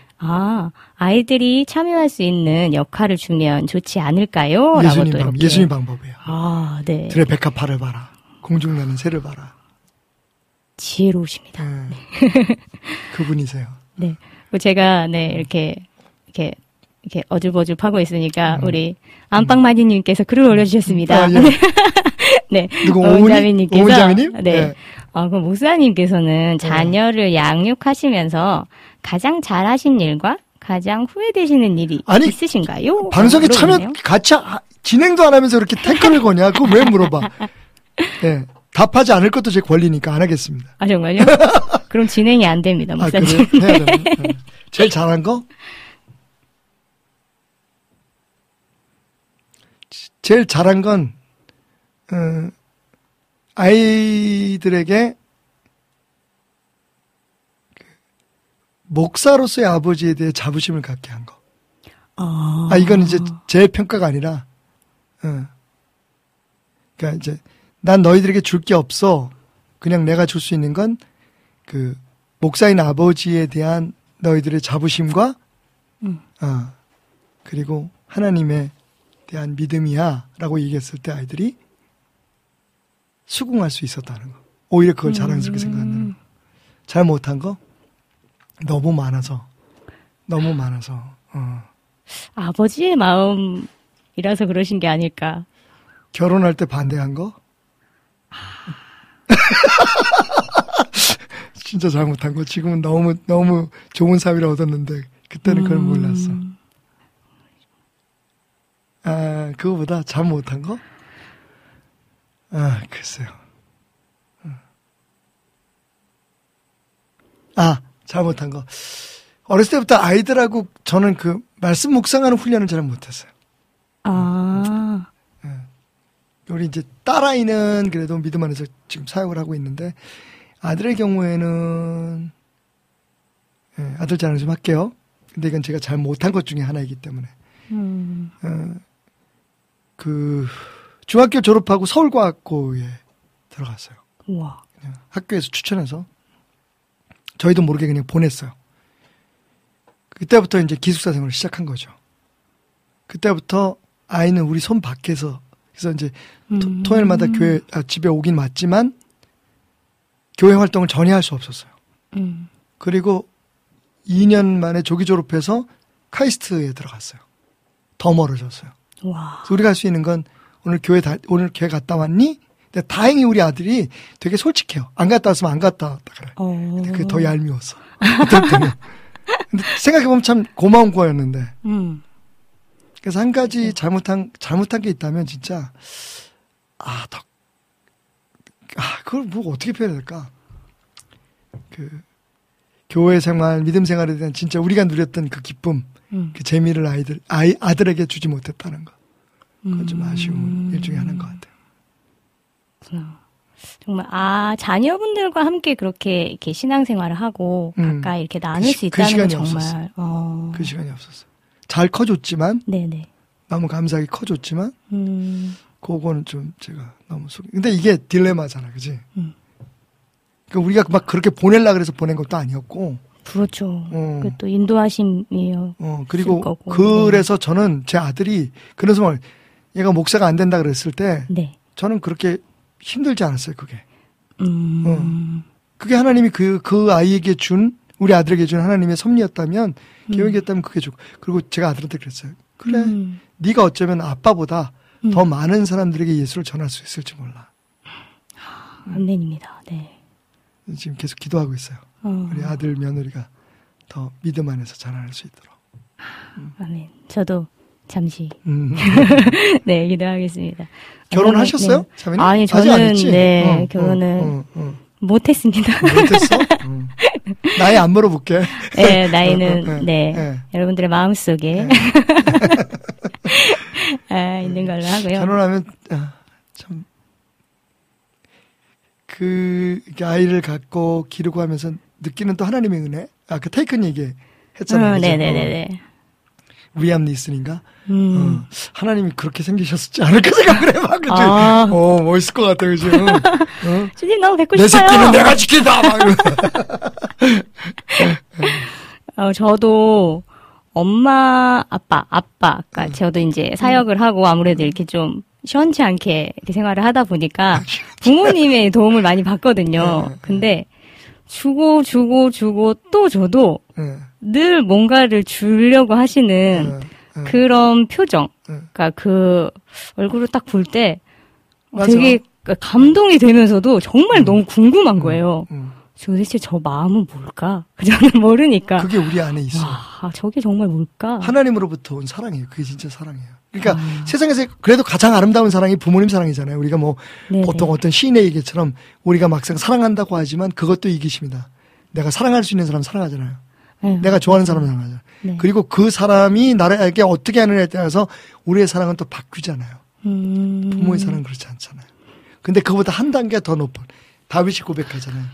아이들이 참여할 수 있는 역할을 주면 좋지 않을까요? 예수님 방법이에요. 네. 들의 백합화를 봐라. 공중나는 새를 봐라. 지혜로우십니다. 네. 그분이세요. 네. 제가 이렇게 어줄버줄 파고 있으니까 우리 안방마니님께서 글을 올려주셨습니다. 예. 네. 누구 오은자매님께서 오은자매님? 네. 네. 그럼 목사님께서는 자녀를 양육하시면서 가장 잘하신 일과 가장 후회되시는 일이 있으신가요? 방송에 같이 진행도 안 하면서 이렇게 태클을 거냐? 그거 왜 물어봐? 네. 답하지 않을 것도 제 권리니까 안 하겠습니다. 정말요? 그럼 진행이 안 됩니다, 목사님. 그래요? 해야 되나? 네. 제일 잘한 거? 제일 잘한 건 아이들에게 목사로서의 아버지에 대해 자부심을 갖게 한 거. 이건 이제 제 평가가 아니라, 그러니까 이제 난 너희들에게 줄 게 없어. 그냥 내가 줄 수 있는 건 그 목사인 아버지에 대한 너희들의 자부심과, 그리고 하나님에 대한 믿음이야라고 얘기했을 때 아이들이 수긍할 수 있었다는 거. 오히려 그걸 자랑스럽게 생각한다는 거. 잘 못한 거? 너무 많아서. 아버지의 마음이라서 그러신 게 아닐까. 결혼할 때 반대한 거? 진짜 잘못한 거. 지금은 너무 좋은 사위를 얻었는데 그때는 그걸 몰랐어. 그거보다 잘 못한 거? 글쎄요. 잘못한 거. 어렸을 때부터 아이들하고 저는 그 말씀 묵상하는 훈련을 잘 못했어요. 우리 이제 딸아이는 그래도 믿음 안에서 지금 사역을 하고 있는데 아들의 경우에는 아들 자랑 좀 할게요. 근데 이건 제가 잘 못한 것 중에 하나이기 때문에 그 중학교 졸업하고 서울과학고에 들어갔어요. 우와. 그냥 학교에서 추천해서 저희도 모르게 그냥 보냈어요. 그때부터 이제 기숙사 생활을 시작한 거죠. 그때부터 아이는 우리 손 밖에서 그래서 이제 토요일마다 집에 오긴 왔지만 교회 활동을 전혀 할 수 없었어요. 그리고 2년 만에 조기 졸업해서 카이스트에 들어갔어요. 더 멀어졌어요. 와. 그래서 우리가 할 수 있는 건 오늘 교회 갔다 왔니? 근데 다행히 우리 아들이 되게 솔직해요. 안 갔다 왔으면 안 갔다 왔다 그래. 근데 그게 더 얄미웠어. 근데 생각해보면 참 고마운 거였는데. 그래서 한 가지 잘못한 게 있다면 진짜 그걸 뭐 어떻게 표현해야 될까? 그 교회 생활, 믿음 생활에 대한 진짜 우리가 누렸던 그 기쁨, 그 재미를 아들에게 주지 못했다는 거. 그건 좀 아쉬운 일 중에 하나인 것 같아요. 정말 자녀분들과 함께 그렇게 이렇게 신앙생활을 하고 가까이 이렇게 나눌 수 있다는 건 정말 그 시간이 없었어요. 잘 커줬지만, 네네. 너무 감사하게 커줬지만, 그거는 좀 제가 너무 근데 이게 딜레마잖아, 그지? 그러니까 우리가 막 그렇게 보내려고 그래서 보낸 것도 아니었고. 그렇죠. 또 인도하심이요. 그리고 그래서 저는 제 아들이 그래서 말 얘가 목사가 안 된다 그랬을 때, 네. 저는 그렇게 힘들지 않았어요, 그게. 그게 하나님이 그 아이에게 우리 아들에게 준 하나님의 섭리였다면, 계획이었다면 그게 좋고. 그리고 제가 아들한테 그랬어요. 그래, 네가 어쩌면 아빠보다 더 많은 사람들에게 예수를 전할 수 있을지 몰라. 아멘입니다. 네. 지금 계속 기도하고 있어요. 우리 아들, 며느리가 더 믿음 안에서 자라날 수 있도록. 아멘. 저도 잠시 네, 기도하겠습니다. 결혼하셨어요? 네. 자매님? 아니, 저는 결혼은 못했습니다. 못했어? 나이 안 물어볼게. 네, 나이는 여러분들의 마음속에 있는 걸로 하고요. 결혼하면 참 아이를 갖고 기르고 하면서 느끼는 또 하나님의 은혜. 그 테이큰 얘기 했잖아요. 네네네네. 리암 니슨인가? 하나님이 그렇게 생기셨지 않을까 생각을 해봐, 그치? 멋있을 것 같아, 그치? 주님 너무 뵙고 내 싶어요. 내 새끼는 내가 지킨다! 막 저도 엄마, 아빠, 저도 이제 사역을 하고 아무래도 이렇게 좀 시원치 않게 이렇게 생활을 하다 보니까 부모님의 도움을 많이 받거든요. 근데 주고 또 줘도 늘 뭔가를 주려고 하시는 그런 표정, 그러니까 그 얼굴을 딱 볼 때 되게 감동이 되면서도 정말 너무 궁금한 거예요. 도대체 저 마음은 뭘까? 저는 모르니까. 그게 우리 안에 있어. 저게 정말 뭘까? 하나님으로부터 온 사랑이에요. 그게 진짜 사랑이에요. 그러니까 세상에서 그래도 가장 아름다운 사랑이 부모님 사랑이잖아요. 우리가 뭐 네네. 보통 어떤 시인의 얘기처럼 우리가 막상 사랑한다고 하지만 그것도 이기심이다. 내가 사랑할 수 있는 사람 사랑하잖아요. 내가 좋아하는 사람 사랑하잖아요. 네. 그리고 그 사람이 나에게 어떻게 하느냐에 따라서 우리의 사랑은 또 바뀌잖아요. 부모의 사랑은 그렇지 않잖아요. 근데 그보다 한 단계 더 높은 다윗이 고백하잖아요.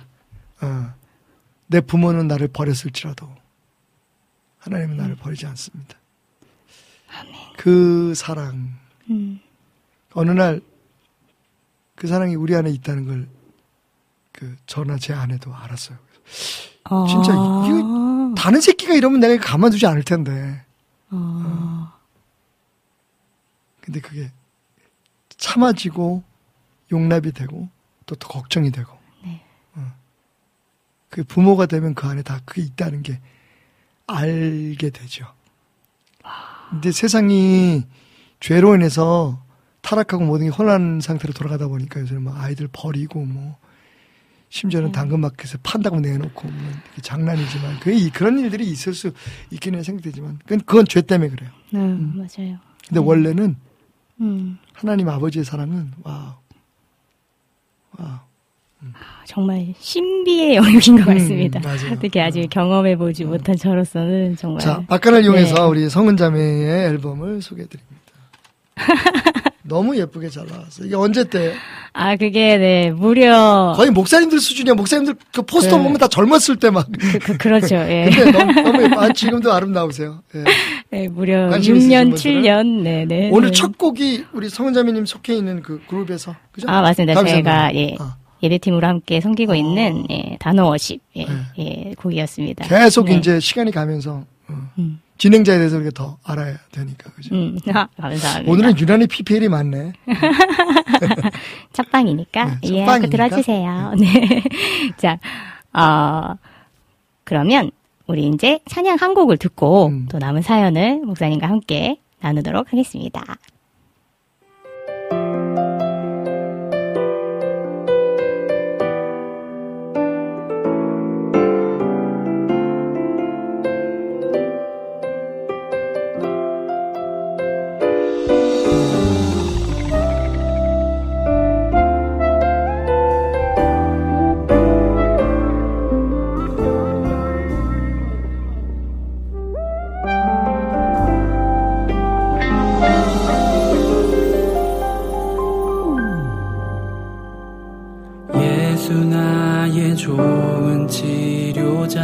내 부모는 나를 버렸을지라도 하나님은 나를 버리지 않습니다. 아멘. 그 사랑 어느 날 그 사랑이 우리 안에 있다는 걸 저나 제 아내도 알았어요. 진짜 이거 다른 새끼가 이러면 내가 가만두지 않을 텐데. 근데 그게 참아지고 용납이 되고 또 걱정이 되고. 네. 그 부모가 되면 그 안에 다 그게 있다는 게 알게 되죠. 근데 세상이 죄로 인해서 타락하고 모든 게 혼란 상태로 돌아가다 보니까 요새는 막 아이들 버리고 뭐 심지어는 당근마켓에 판다고 내놓고 뭐 장난이지만 그런 일들이 있을 수 있기는 생각되지만 그건 죄 때문에 그래요. 맞아요. 근데 원래는 하나님 아버지의 사랑은 와우. 정말 신비의 영역인 것 같습니다. 맞아요. 특히 아직 경험해보지 못한 저로서는 정말. 자, 막간을 이용해서 우리 성은자매의 앨범을 소개해드립니다. 너무 예쁘게 잘 나왔어요. 이게 언제 때? 그게 무려 거의 목사님들 수준이야. 목사님들 그 포스터 보면 다 젊었을 때 막. 그렇죠. 예. 근데 너무 예뻐. 지금도 아름다우세요. 예. 네, 무려 6년, 7년. 네네. 오늘 첫 곡이 우리 성은자매님 속해 있는 그 그룹에서 그죠? 맞습니다. 제가 예배팀으로 함께 섬기고 있는 단어워십 곡이었습니다. 계속 이제 시간이 가면서 진행자에 대해서 우리가 더 알아야 되니까 그죠? 감사합니다. 오늘은 유난히 PPL이 많네. 첫방이니까 이해하고 들어주세요. 네. 자, 그러면 우리 이제 찬양 한 곡을 듣고 또 남은 사연을 목사님과 함께 나누도록 하겠습니다. 좋은 치료자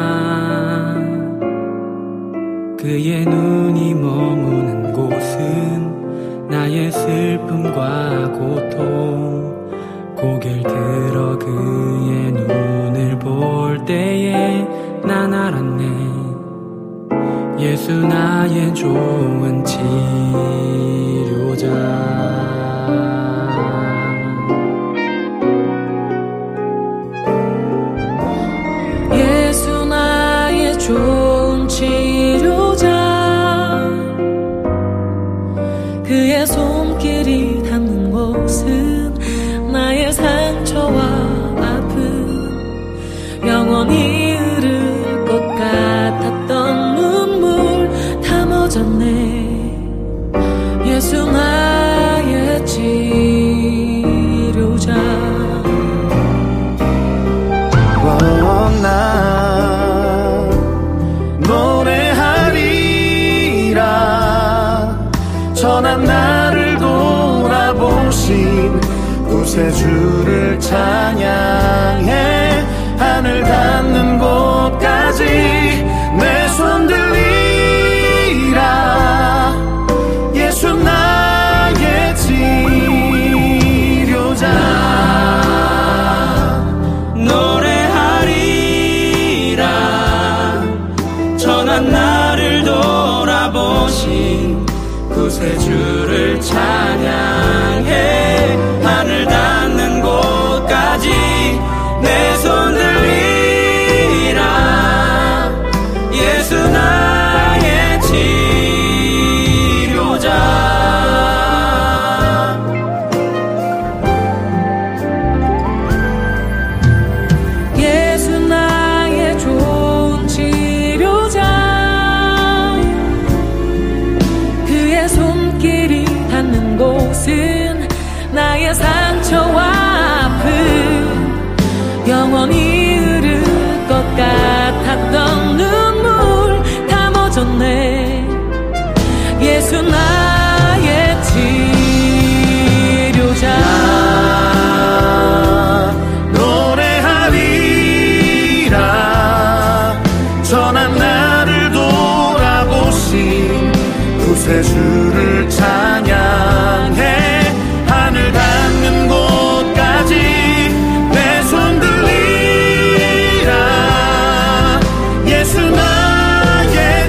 그의 눈이 머무는 곳은 나의 슬픔과 고통 고개를 들어 그의 눈을 볼 때에 난 알았네 예수 나의 좋은 치료자 좋은 치료자 그의 손길이 닿는 곳은 나의 상처와 아픔 영원히 흐를 것 같았던 눈물 다 멎었네 예수 나의 치료자 선한 나를 돌아보신 구세주를 찬양해 하늘 닿는 곳까지 내 손 들리라. 예수 나의 치료자. 노래하리라. 전한 나를 돌아보신 구세주를 찬양해. 하늘 닿는 곳까지 내 손 들리라. 예수 나의 치료자. 예수 나의 좋은 치료자. 그의 손길이 닿는 곳은 나의 상처와 아픔, 영원히 흐를 것 같았던 눈물 다 멎었네. 예수 나의 치료자. 노래하리라. 전한 나를 돌아보신 구세주를 찬양해. 하늘 닿는 곳까지 내 손 들리라. 예수 나의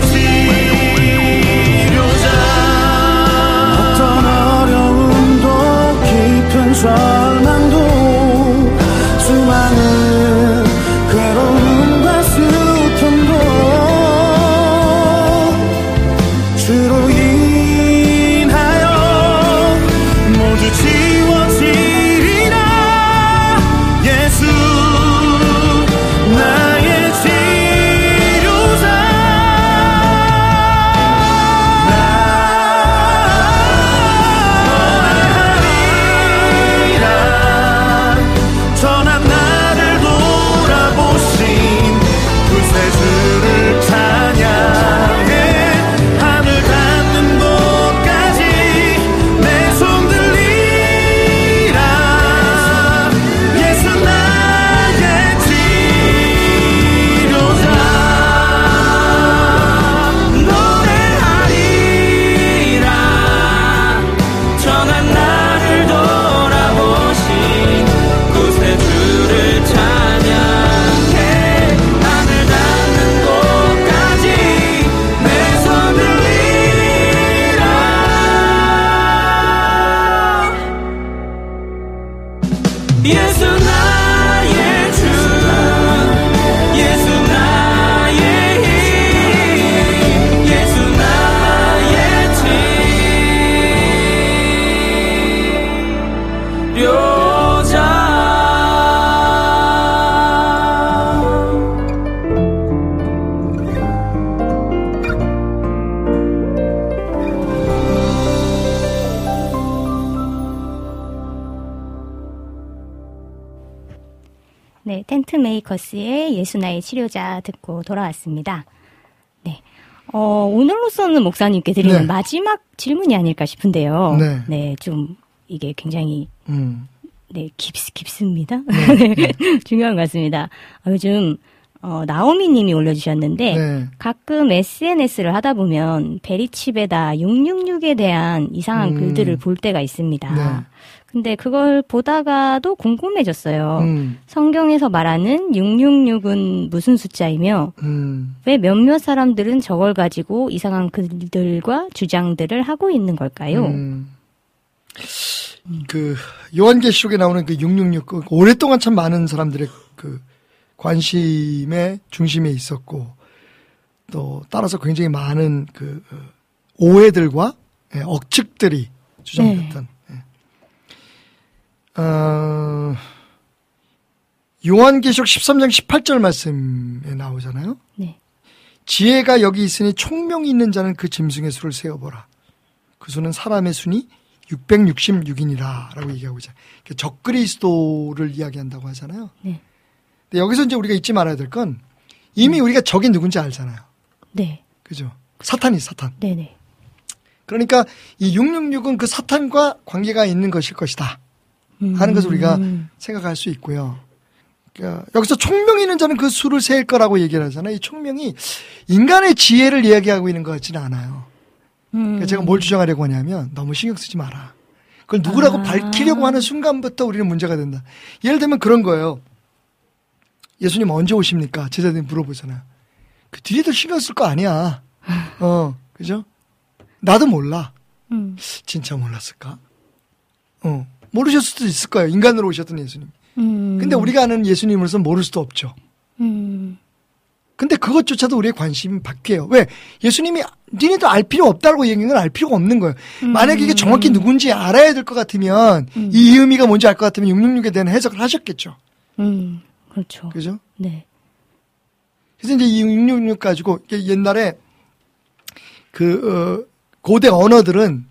치료자. 어떤 어려움도 깊은 절망도 수많은 괴로움과 슬픔도 주로 인하여 모두 지워지리라. 예수 나의 치료자. 노래하리라. 전한 나를 돌아보신 구세주를 찬양해. 하늘 닿는 곳까지 내 손 들리라. 예수 나의 치료자. 노래하리라. 전한 나를 돌아보신 구세주를 찬양해. 하늘 닿는 곳까지 내 손 들리라. 예수 나의 주, 예수 나의 힘, 예수 나의 치료자. 네, 텐트 메이커스의 예수 나의 치료자 듣고 돌아왔습니다. 네. 오늘로서는 목사님께 드리는 네. 마지막 질문이 아닐까 싶은데요. 네. 네, 좀 이게 굉장히 네, 깊습니다. 네. 네. 중요한 것 같습니다. 요즘 나오미 님이 올려주셨는데 네. 가끔 SNS를 하다 보면 베리칩에다 666에 대한 이상한 글들을 볼 때가 있습니다. 네. 근데 그걸 보다가도 궁금해졌어요. 성경에서 말하는 666은 무슨 숫자이며 왜 몇몇 사람들은 저걸 가지고 이상한 글들과 주장들을 하고 있는 걸까요? 그 요한계시록에 나오는 그 666 오랫동안 참 많은 사람들의 그 관심의 중심에 있었고 또 따라서 굉장히 많은 그 오해들과 억측들이 주장됐던 요한계시록 13장 18절 말씀에 나오잖아요. 네. 지혜가 여기 있으니 총명이 있는 자는 그 짐승의 수를 세어보라. 그 수는 사람의 수니 666이니라 라고 얘기하고 있잖아요. 적그리스도를 이야기한다고 하잖아요. 네. 근데 여기서 이제 우리가 잊지 말아야 될 건 이미 우리가 적이 누군지 알잖아요. 네. 그죠? 사탄이 사탄. 네네. 그러니까 이 666은 그 사탄과 관계가 있는 것일 것이다 하는 것을 우리가 생각할 수 있고요. 그러니까 여기서 총명이는 자는 그 수를 세일 거라고 얘기를 하잖아요. 이 총명이 인간의 지혜를 이야기하고 있는 것 같지는 않아요. 그러니까 제가 뭘 주장하려고 하냐면 너무 신경 쓰지 마라. 그걸 누구라고 밝히려고 하는 순간부터 우리는 문제가 된다. 예를 들면 그런 거예요. 예수님 언제 오십니까? 제자들이 물어보잖아요. 그 뒤에도 신경 쓸 거 아니야. 그죠? 나도 몰라. 진짜 몰랐을까? 모르셨을 수도 있을 거예요. 인간으로 오셨던 예수님. 근데 우리가 아는 예수님으로서는 모를 수도 없죠. 근데 그것조차도 우리의 관심이 바뀌어요. 왜? 예수님이 니네도 알 필요 없다고 얘기한 건 알 필요가 없는 거예요. 만약에 이게 정확히 누군지 알아야 될 것 같으면 이 의미가 뭔지 알 것 같으면 666에 대한 해석을 하셨겠죠. 그렇죠. 그죠? 네. 그래서 이제 이 666 가지고 옛날에 고대 언어들은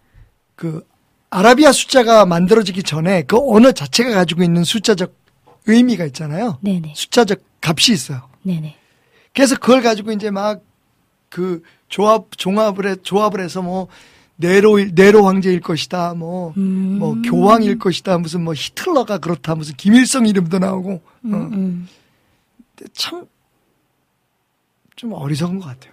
아라비아 숫자가 만들어지기 전에 그 언어 자체가 가지고 있는 숫자적 의미가 있잖아요. 네네. 숫자적 값이 있어요. 네네. 그래서 그걸 가지고 이제 막 조합을 해서 뭐 네로 황제일 것이다, 뭐 교황일 것이다, 무슨 뭐 히틀러가 그렇다, 무슨 김일성 이름도 나오고, 참 좀 어리석은 것 같아요.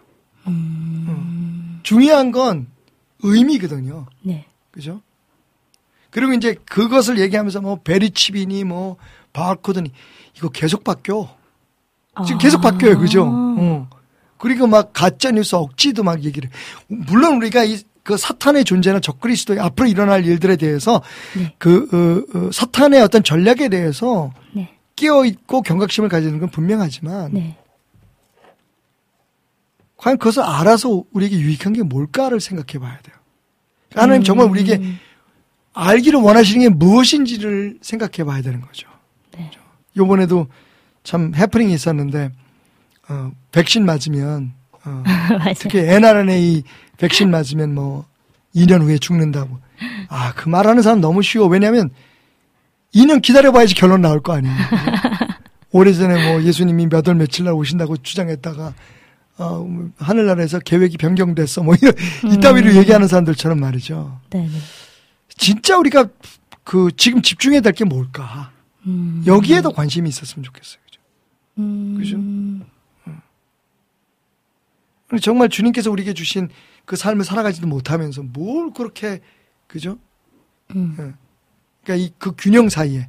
중요한 건 의미거든요. 네. 그죠? 그리고 이제 그것을 얘기하면서 뭐 베리칩이니 뭐 바코드니 이거 계속 바뀌어. 지금 계속 바뀌어요. 그죠? 그리고 막 가짜뉴스 억지도 막 얘기를. 물론 우리가 그 사탄의 존재나 적그리스도의 앞으로 일어날 일들에 대해서 네. 사탄의 어떤 전략에 대해서 네. 끼어있고 경각심을 가지는 건 분명하지만 네. 과연 그것을 알아서 우리에게 유익한 게 뭘까를 생각해 봐야 돼요. 하나님 정말 우리에게 알기를 원하시는 게 무엇인지를 생각해 봐야 되는 거죠. 네. 요번에도 참 해프닝이 있었는데 백신 맞으면 특히 mRNA 백신 맞으면 뭐 2년 후에 죽는다고. 그 말하는 사람 너무 쉬워. 왜냐하면 2년 기다려봐야지 결론 나올 거 아니에요. 오래전에 뭐 예수님이 몇 월 며칠 날 오신다고 주장했다가 하늘나라에서 계획이 변경됐어. 뭐 이따위로 얘기하는 사람들처럼 말이죠. 네. 진짜 우리가 지금 집중해야 될 게 뭘까? 여기에도 관심이 있었으면 좋겠어요. 그죠? 그죠? 정말 주님께서 우리에게 주신 그 삶을 살아가지도 못하면서 뭘 그렇게, 그죠? 그러니까 그 균형 사이에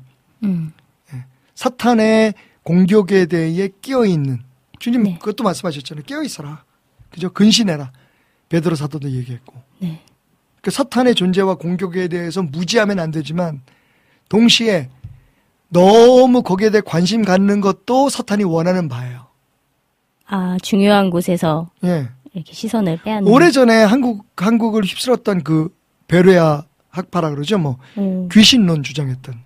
사탄의 공격에 대해 끼어있는 주님 네. 그것도 말씀하셨잖아요. 깨어있어라. 그죠? 근신해라. 베드로 사도도 얘기했고. 네. 그 사탄의 존재와 공격에 대해서 무지하면 안 되지만 동시에 너무 거기에 대해 관심 갖는 것도 사탄이 원하는 바예요. 중요한 곳에서 예. 이렇게 시선을 빼앗는. 오래전에 한국을 휩쓸었던 그 베레아 학파라 그러죠. 뭐 귀신론 주장했던.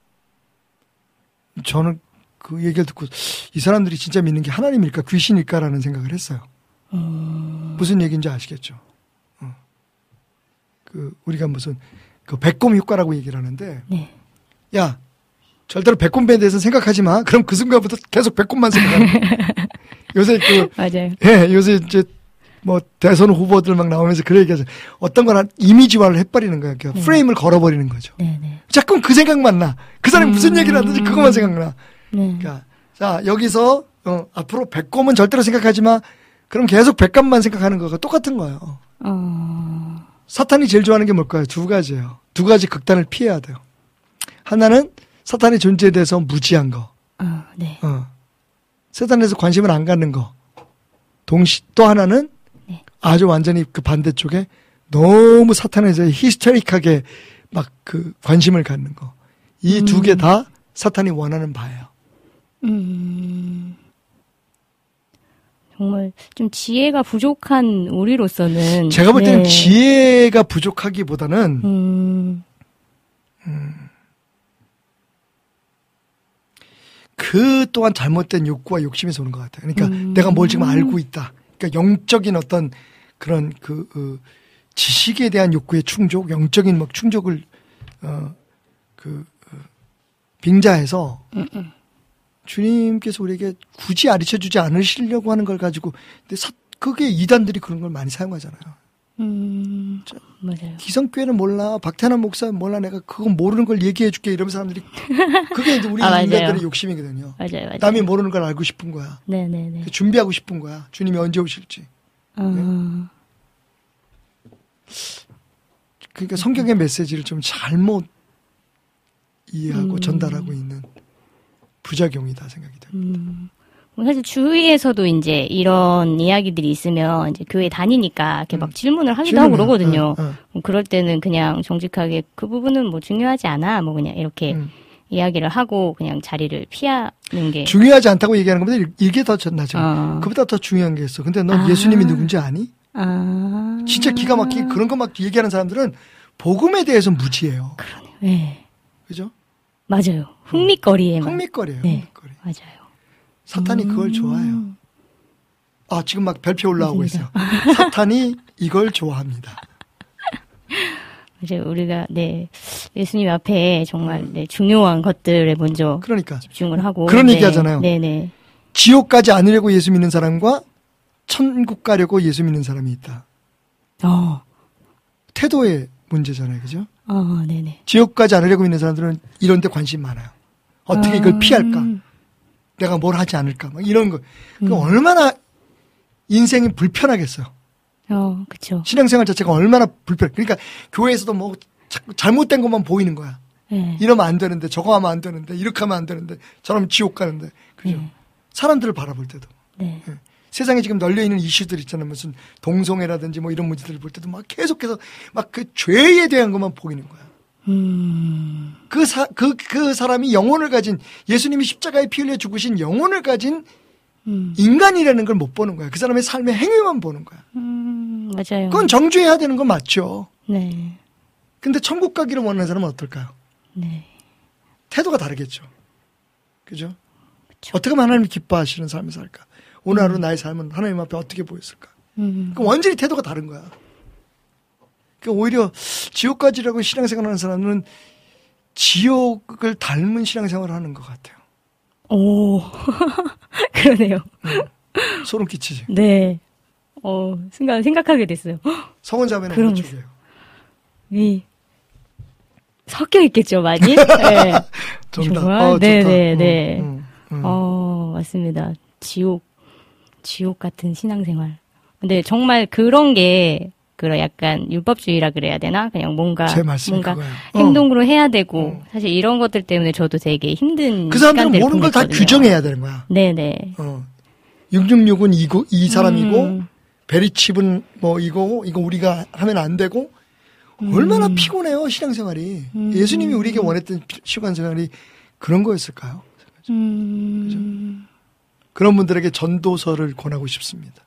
저는 그 얘기를 듣고 이 사람들이 진짜 믿는 게 하나님일까 귀신일까라는 생각을 했어요. 무슨 얘기인지 아시겠죠? 우리가 무슨 배꼽 효과라고 얘기를 하는데, 네. 야 절대로 배꼽에 대해서 생각하지 마. 그럼 그 순간부터 계속 배꼽만 생각하는. 요새 맞아요. 예, 요새 이제 뭐 대선 후보들 막 나오면서 그런 얘기하죠. 어떤 걸 이미지화를 해버리는 거야. 그러니까 프레임을 걸어버리는 거죠. 네네. 자꾸 그 생각만 나. 그 사람이 무슨 얘기를 하든지 그것만 생각나. 네. 그러니까 자 여기서 앞으로 배꼽은 절대로 생각하지 마. 그럼 계속 백감만 생각하는 거가 똑같은 거예요. 사탄이 제일 좋아하는 게 뭘까요? 두 가지예요. 두 가지 극단을 피해야 돼요. 하나는 사탄의 존재에 대해서 무지한 거. 네. 사탄에서 관심을 안 갖는 거. 또 하나는 네. 아주 완전히 그 반대쪽에 너무 사탄에 대해서 히스테릭하게 막 관심을 갖는 거. 이 두 개 다 사탄이 원하는 바예요. 정말 좀 지혜가 부족한 우리로서는 제가 볼 때는 지혜가 부족하기보다는 그 또한 잘못된 욕구와 욕심에서 오는 것 같아요. 그러니까 내가 뭘 지금 알고 있다. 그러니까 영적인 어떤 그런 지식에 대한 욕구의 충족, 영적인 막 충족을 빙자해서 주님께서 우리에게 굳이 가르쳐주지 않으시려고 하는 걸 가지고, 근데 그게 이단들이 그런 걸 많이 사용하잖아요. 맞아요. 기성교회는 몰라, 박태남 목사는 몰라, 내가 그건 모르는 걸 얘기해 줄게 이러면 사람들이 그게 이제 우리 인간들의 욕심이거든요. 맞아요. 남이 모르는 걸 알고 싶은 거야. 네네네. 준비하고 싶은 거야. 주님이 언제 오실지. 네? 그러니까 성경의 메시지를 좀 잘못 이해하고 전달하고 있는 부작용이다 생각이 듭니다. 사실 주위에서도 이제 이런 이야기들이 있으면 이제 교회 다니니까 이렇게 막 질문을 하기도 하고 그러거든요. 뭐 그럴 때는 그냥 정직하게 그 부분은 뭐 중요하지 않아. 뭐 그냥 이렇게 이야기를 하고 그냥 자리를 피하는 게. 중요하지 않다고 얘기하는 것보다 이게 더 나죠. 그보다 더 중요한 게 있어. 근데 넌 예수님이 누군지 아니? 진짜 기가 막히게 그런 거 막 얘기하는 사람들은 복음에 대해서 무지해요. 그러네요. 네. 그죠? 맞아요. 흥미거리에만. 흥미거리예요. 네. 흥미거리. 맞아요. 사탄이 그걸 좋아해요. 아, 지금 막 별표 올라오고 있어요. 사탄이 이걸 좋아합니다. 이제 우리가 예수님 앞에 정말 중요한 것들에 먼저 그러니까 집중을 하고 그런 얘기 하잖아요. 네네. 지옥 가지 않으려고 예수 믿는 사람과 천국 가려고 예수 믿는 사람이 있다. 태도의 문제잖아요. 그죠? 네네. 지옥 가지 않으려고 믿는 사람들은 이런 데 관심 많아요. 어떻게 이걸 피할까? 내가 뭘 하지 않을까? 막 이런 거. 얼마나 인생이 불편하겠어요. 그쵸. 신앙생활 자체가 얼마나 불편. 그러니까 교회에서도 뭐 자꾸 잘못된 것만 보이는 거야. 네. 이러면 안 되는데, 저거 하면 안 되는데, 이렇게 하면 안 되는데, 저러면 지옥 가는데. 그죠? 사람들을 바라볼 때도. 네. 네. 세상에 지금 널려있는 이슈들 있잖아요. 무슨 동성애라든지 뭐 이런 문제들을 볼 때도 막 계속해서 막 그 죄에 대한 것만 보이는 거야. 그 사람이 영혼을 가진, 예수님이 십자가에 피 흘려 죽으신 영혼을 가진 인간이라는 걸 못 보는 거야. 그 사람의 삶의 행위만 보는 거야. 맞아요. 그건 정죄해야 되는 건 맞죠. 네. 근데 천국 가기를 원하는 사람은 어떨까요? 네. 태도가 다르겠죠. 그죠? 그쵸. 어떻게 하면 하나님이 기뻐하시는 삶을 살까? 오늘 하루 나의 삶은 하나님 앞에 어떻게 보였을까? 그럼 완전히 태도가 다른 거야. 그러니까 오히려 지옥 가지라고 신앙생활 하는 사람은 지옥을 닮은 신앙생활을 하는 것 같아요. 오, 그러네요. 소름 끼치지? 네. 순간 생각하게 됐어요. 성원자매는 어느 쪽이에요? 섞여 있겠죠, 많이? 네. 정답. 네네네. 맞습니다. 지옥 같은 신앙생활. 근데 정말 그런 게, 약간 율법주의라 그래야 되나? 그냥 뭔가 행동으로 해야 되고, 사실 이런 것들 때문에 저도 되게 힘든. 그 사람들은 모든 걸 다 규정해야 되는 거야. 네네. 666은 이 사람이고, 베리칩은 뭐 이거 우리가 하면 안 되고, 얼마나 피곤해요, 신앙생활이. 예수님이 우리에게 원했던 신앙생활이 그런 거였을까요? 그죠? 그런 분들에게 전도서를 권하고 싶습니다.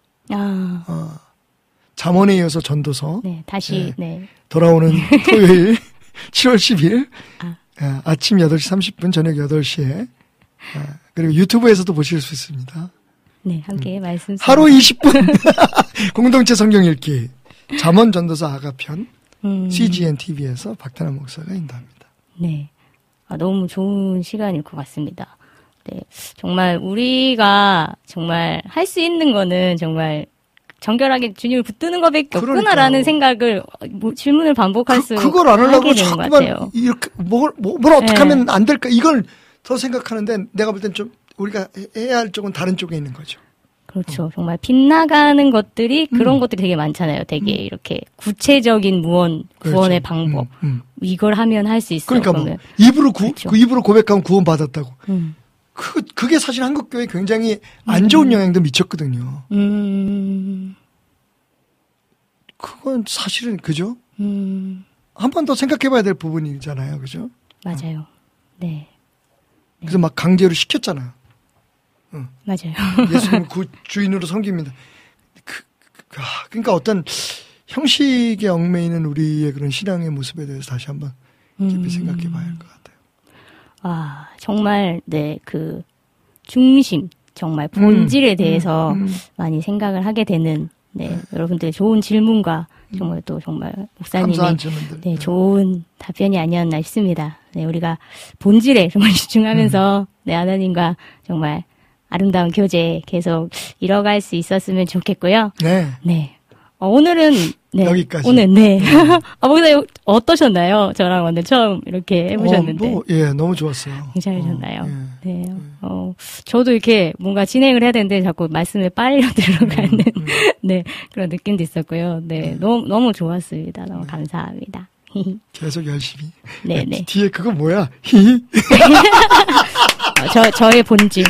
잠언에 이어서 전도서. 네, 다시, 네. 돌아오는 토요일 7월 10일 아침 8시 30분, 저녁 8시에 그리고 유튜브에서도 보실 수 있습니다. 네, 함께 말씀. 하루 20분 공동체 성경 읽기 잠언 전도서 아가편 CGN TV에서 박태남 목사가 인도합니다. 네, 너무 좋은 시간일 것 같습니다. 네, 정말 우리가 정말 할 수 있는 거는 정말 정결하게 주님을 붙드는 것밖에 없구나라는 생각을 질문을 반복할수록 그걸 안 하려고 자꾸만 이렇게 뭘 어떻게 하면 안 될까 이걸 더 생각하는데 내가 볼 땐 좀 우리가 해야 할 쪽은 다른 쪽에 있는 거죠. 그렇죠. 정말 빗나가는 것들이 그런 것들이 되게 많잖아요. 되게 이렇게 구체적인 구원의 방법. 이걸 하면 할 수 있어요. 그러니까 뭐 입으로 그 입으로 고백하면 구원 받았다고. 그게 사실 한국 교회에 굉장히 안 좋은 영향도 미쳤거든요. 그건 사실은 그죠? 한 번 더 생각해봐야 될 부분이잖아요, 그죠? 맞아요. 네. 그래서 막 강제로 시켰잖아요. 맞아요. 예수님 그 주인으로 섬깁니다. 그러니까 어떤 형식에 얽매이는 우리의 그런 신앙의 모습에 대해서 다시 한번 깊이 생각해봐야 할 것 같아요. 정말 그 중심, 정말 본질에 대해서 많이 생각을 하게 되는 여러분들의 좋은 질문과 정말 또 정말 목사님의 좋은 답변이 아니었나 싶습니다. 네, 우리가 본질에 정말 집중하면서 하나님과 정말 아름다운 교제 계속 이뤄갈 수 있었으면 좋겠고요. 네. 네. 오늘은 네. 여기까지. 오늘, 네. 목사님, 어떠셨나요? 저랑 오늘 처음 이렇게 해보셨는데. 예, 너무 좋았어요. 괜찮으셨나요? 예. 네. 저도 이렇게 뭔가 진행을 해야 되는데 자꾸 말씀에 빨려 들어가는, 네, 그런 느낌도 있었고요. 네. 너무 좋았습니다. 너무 감사합니다. 계속 열심히. 네네. 뒤에 그거 뭐야? 저의 본질.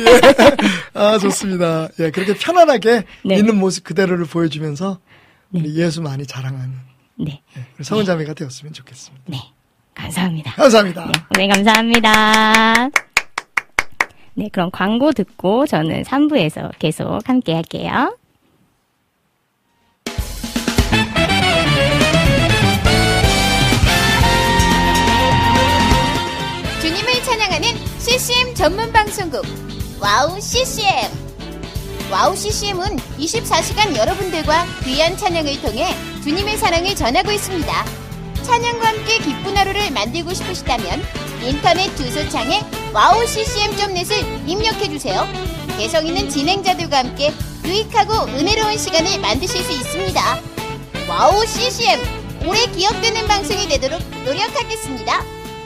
좋습니다. 예, 그렇게 편안하게 네. 있는 모습 그대로를 보여주면서 네. 우리 예수 많이 자랑하는 네. 성은자매가 되었으면 좋겠습니다. 네. 감사합니다. 감사합니다. 네, 감사합니다. 네, 그럼 광고 듣고 저는 3부에서 계속 함께 할게요. 주님을 찬양하는 CCM 전문 방송국 와우 CCM. 와우 CCM은 24시간 여러분들과 귀한 찬양을 통해 주님의 사랑을 전하고 있습니다. 찬양과 함께 기쁜 하루를 만들고 싶으시다면 인터넷 주소창에 wowccm.net을 입력해주세요. 개성 있는 진행자들과 함께 유익하고 은혜로운 시간을 만드실 수 있습니다. 와우 CCM, 오래 기억되는 방송이 되도록 노력하겠습니다.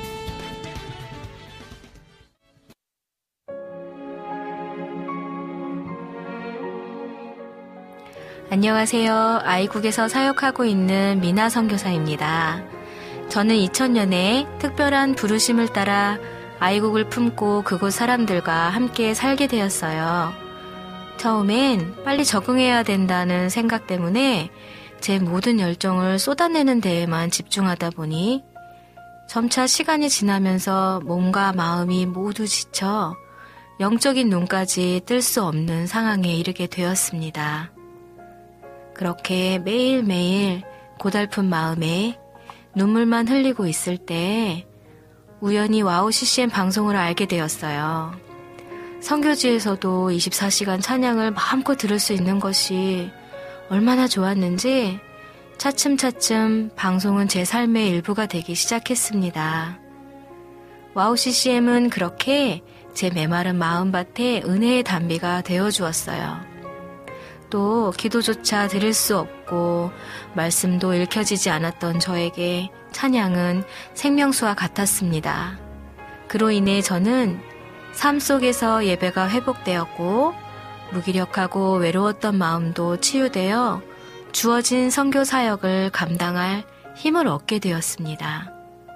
안녕하세요. 아이국에서 사역하고 있는 미나 선교사입니다. 저는 2000년에 특별한 부르심을 따라 아이국을 품고 그곳 사람들과 함께 살게 되었어요. 처음엔 빨리 적응해야 된다는 생각 때문에 제 모든 열정을 쏟아내는 데에만 집중하다 보니 점차 시간이 지나면서 몸과 마음이 모두 지쳐 영적인 눈까지 뜰 수 없는 상황에 이르게 되었습니다. 그렇게 매일매일 고달픈 마음에 눈물만 흘리고 있을 때 우연히 와우 CCM 방송을 알게 되었어요. 선교지에서도 24시간 찬양을 마음껏 들을 수 있는 것이 얼마나 좋았는지 차츰차츰 방송은 제 삶의 일부가 되기 시작했습니다. 와우 CCM은 그렇게 제 메마른 마음밭에 은혜의 단비가 되어주었어요. 또 기도조차 드릴 수 없고 말씀도 읽혀지지 않았던 저에게 찬양은 생명수와 같았습니다. 그로 인해 저는 삶 속에서 예배가 회복되었고 무기력하고 외로웠던 마음도 치유되어 주어진 선교 사역을 감당할 힘을 얻게 되었습니다.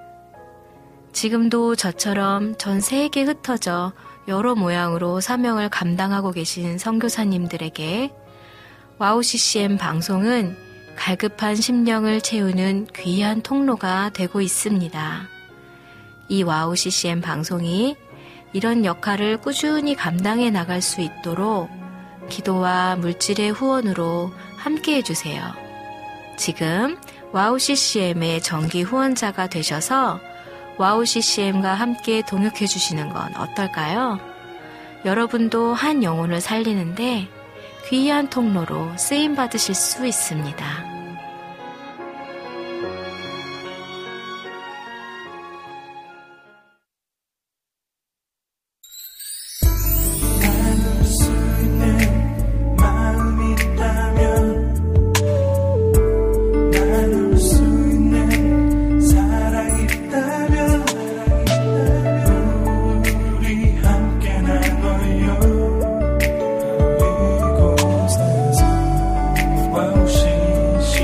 지금도 저처럼 전 세계에 흩어져 여러 모양으로 사명을 감당하고 계신 선교사님들에게 와우 CCM 방송은 갈급한 심령을 채우는 귀한 통로가 되고 있습니다. 이 와우 CCM 방송이 이런 역할을 꾸준히 감당해 나갈 수 있도록 기도와 물질의 후원으로 함께 해주세요. 지금 와우 CCM의 정기 후원자가 되셔서 와우 CCM과 함께 동역해 주시는 건 어떨까요? 여러분도 한 영혼을 살리는데 귀한 통로로 쓰임받으실 수 있습니다. Wow, she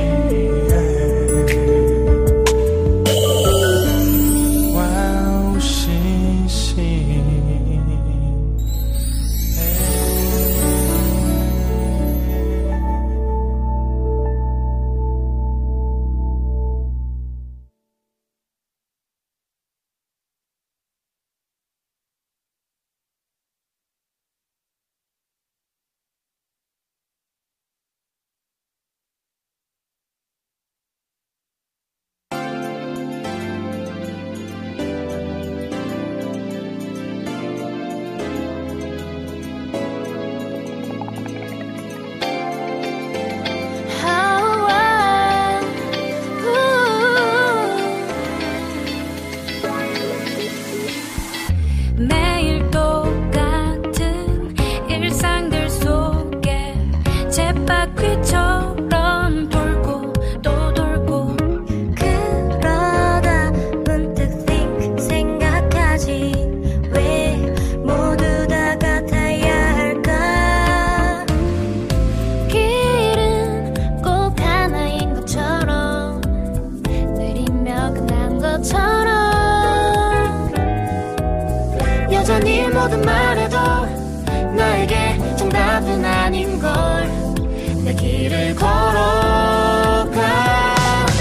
길을 걸어가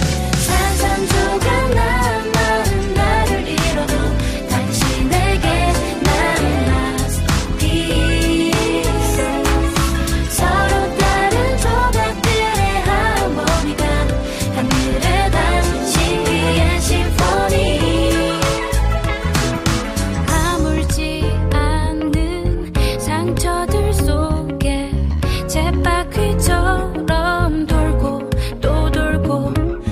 산산조각 난 마음 나를 잃어도 당신에게 난 lost peace 서로 다른 조각들의 하모니가 하늘에 단 신비한 심포니 아물지 않는 상처들 속에 쳇바퀴처럼 돌고 또 돌고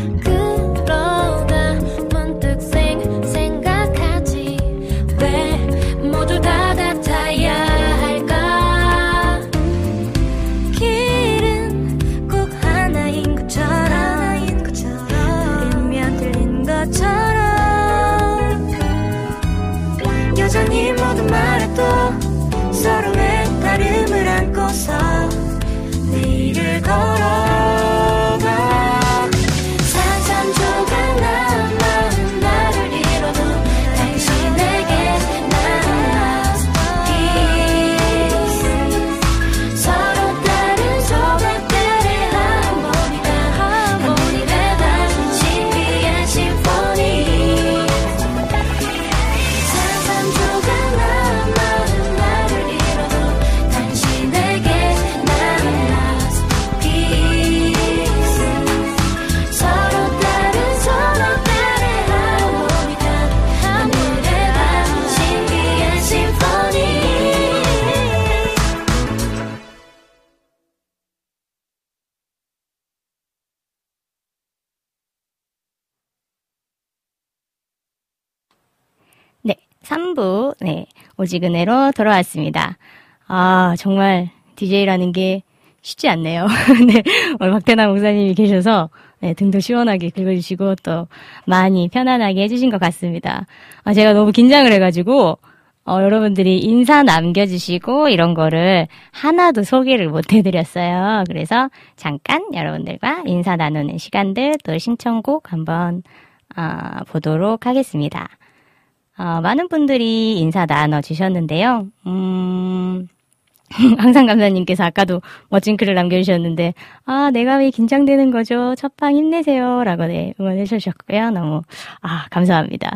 그러다 문득 생각하지 왜 모두 다 같아야 할까 길은 꼭 하나인 것처럼 들리면 들린 것처럼 여전히 모두 말해도 서로의 다름을 안고서 내일을 걸어가 산산조각 난 마음 나를 잃어도 당신에게 난 lost peace 서로 다른 조각들의 하모니가 하늘에 단 신비한 심포니 산산조각 난 마음 나를 잃어도 당신에게 난 lost peace 서로 다른 조각들의 하모니가 하늘에 단 신비한 심포니 네, 3부, 네, 오직 은혜로 돌아왔습니다. 아, 정말 DJ라는 게 쉽지 않네요. 네, 오늘 박태남 목사님이 계셔서, 네, 등도 시원하게 긁어주시고, 또, 많이 편안하게 해주신 것 같습니다. 아, 제가 너무 긴장을 해가지고, 여러분들이 인사 남겨주시고, 이런 거를 하나도 소개를 못 해드렸어요. 그래서, 잠깐 여러분들과 인사 나누는 시간들, 또 신청곡 한번, 보도록 하겠습니다. 많은 분들이 인사 나눠주셨는데요. 항상 감사님께서 아까도 멋진 글을 남겨주셨는데, 아, 내가 왜 긴장되는 거죠? 첫방 힘내세요. 라고 네, 응원해 주셨고요. 너무, 감사합니다.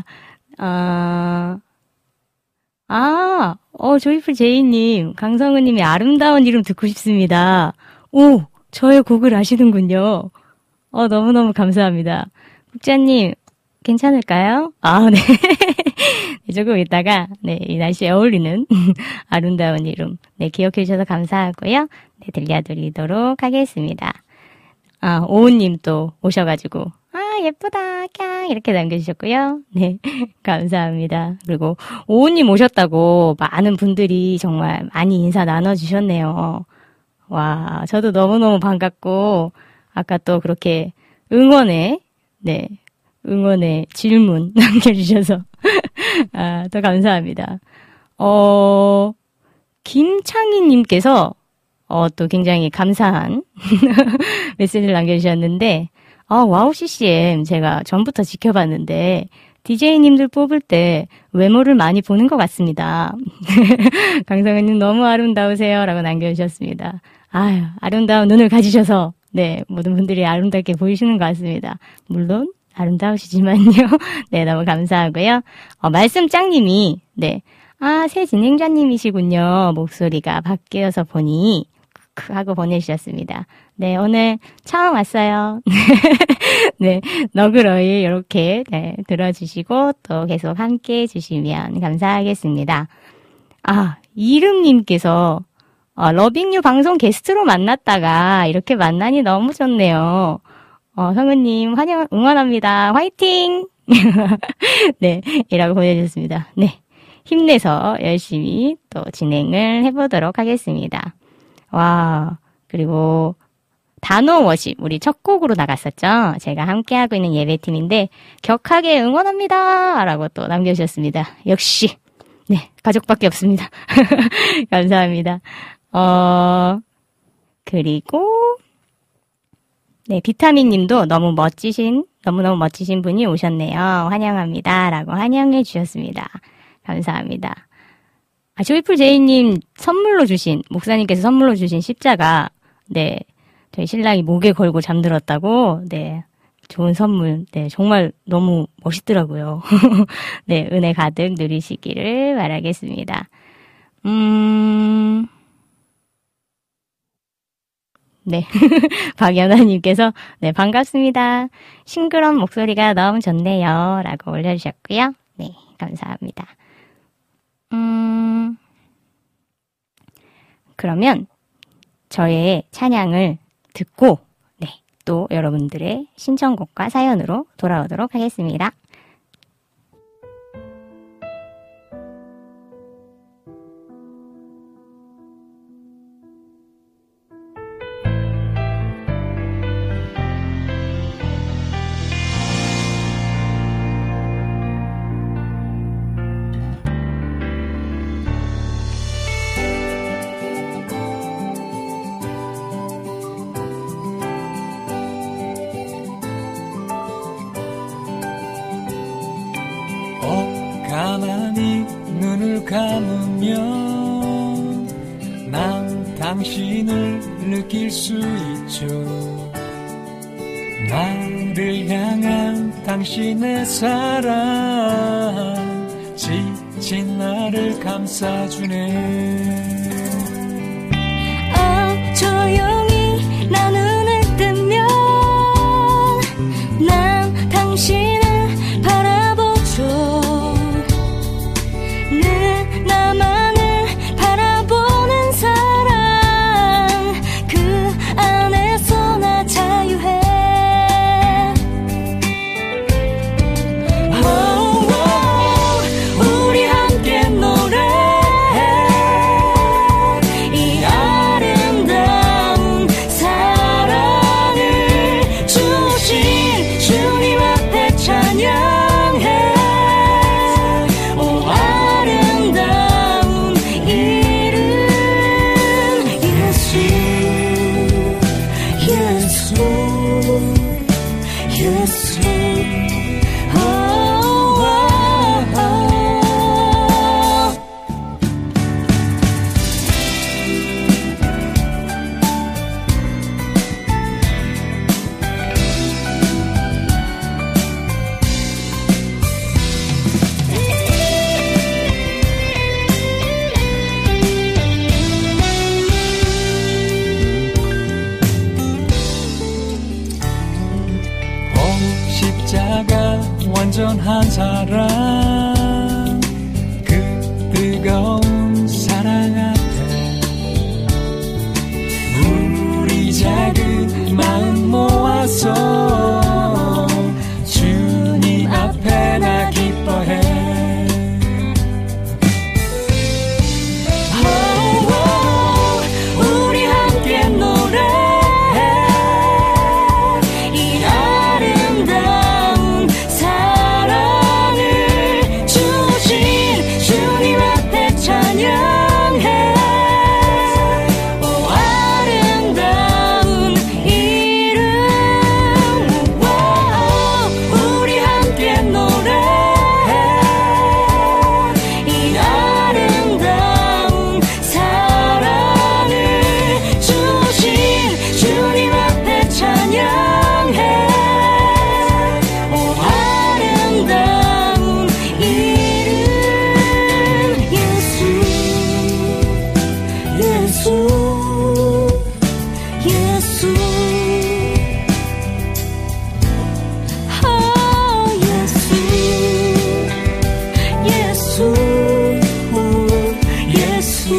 조이풀 제이님, 강성우님의 아름다운 이름 듣고 싶습니다. 오, 저의 곡을 아시는군요. 너무너무 감사합니다. 국자님, 괜찮을까요? 네. 조금 있다가, 네, 이 날씨에 어울리는 아름다운 이름, 네, 기억해 주셔서 감사하고요. 네, 들려드리도록 하겠습니다. 오은님 또 오셔가지고, 예쁘다, 캬, 이렇게 남겨주셨고요. 네, 감사합니다. 그리고 오은님 오셨다고 많은 분들이 정말 많이 인사 나눠주셨네요. 와, 저도 너무너무 반갑고, 아까 또 그렇게 응원의 질문 남겨주셔서, 더 감사합니다. 김창희님께서, 또 굉장히 감사한 메시지를 남겨주셨는데, 와우 CCM 제가 전부터 지켜봤는데, DJ님들 뽑을 때 외모를 많이 보는 것 같습니다. 강성은님 너무 아름다우세요. 라고 남겨주셨습니다. 아름다운 눈을 가지셔서, 네, 모든 분들이 아름답게 보이시는 것 같습니다. 물론, 아름다우시지만요. 네, 너무 감사하고요. 말씀짱님이, 네, 새 진행자님이시군요. 목소리가 바뀌어서 보니, 하고 보내주셨습니다. 네, 오늘 처음 왔어요. 네, 너그러이 이렇게, 네, 들어주시고, 또 계속 함께 해주시면 감사하겠습니다. 이름님께서, 러빙유 방송 게스트로 만났다가 이렇게 만나니 너무 좋네요. 성은님, 응원합니다. 화이팅! 네, 이라고 보내주셨습니다. 네. 힘내서 열심히 또 진행을 해보도록 하겠습니다. 와, 그리고, 단어 워십, 우리 첫 곡으로 나갔었죠? 제가 함께하고 있는 예배팀인데, 격하게 응원합니다! 라고 또 남겨주셨습니다. 역시, 네, 가족밖에 없습니다. 감사합니다. 그리고, 네, 비타민 님도 너무너무 멋지신 분이 오셨네요. 환영합니다. 라고 환영해 주셨습니다. 감사합니다. 조이풀 제이님 목사님께서 선물로 주신 십자가, 네, 저희 신랑이 목에 걸고 잠들었다고, 네. 좋은 선물, 네. 정말 너무 멋있더라고요. 네. 은혜 가득 누리시기를 바라겠습니다. 네. 박연아님께서, 네, 반갑습니다. 싱그러운 목소리가 너무 좋네요. 라고 올려주셨고요. 네, 감사합니다. 그러면 저의 찬양을 듣고, 네, 또 여러분들의 신청곡과 사연으로 돌아오도록 하겠습니다. 가만히 눈을 감으면 난 당신을 느낄 수 있죠. 나를 향한 당신의 사랑 지친 나를 감싸주네. 조용히 나 눈을 뜨면 난 당신을 바라보죠. 나만을 바라보는 사랑 그 안에서 나 자유해. 우리 함께 노래해. 이 아름다운 사랑을 주신 주님 앞에 찬양해. 완전한 사랑 그 뜨거운 사랑 앞에 우리 작은 마음 모아서 주님 앞에 나 기뻐해. 우리 함께 노래해. 이 아름다운 사랑을 주신 주님 앞에 찬양해. 오 아름다운 이름. 우리 함께 노래해. 이 아름다운 사랑을 주신 주님 앞에 찬양해. 오 아름다운 이름. 예수 예수 예수. 예수 예수 예수.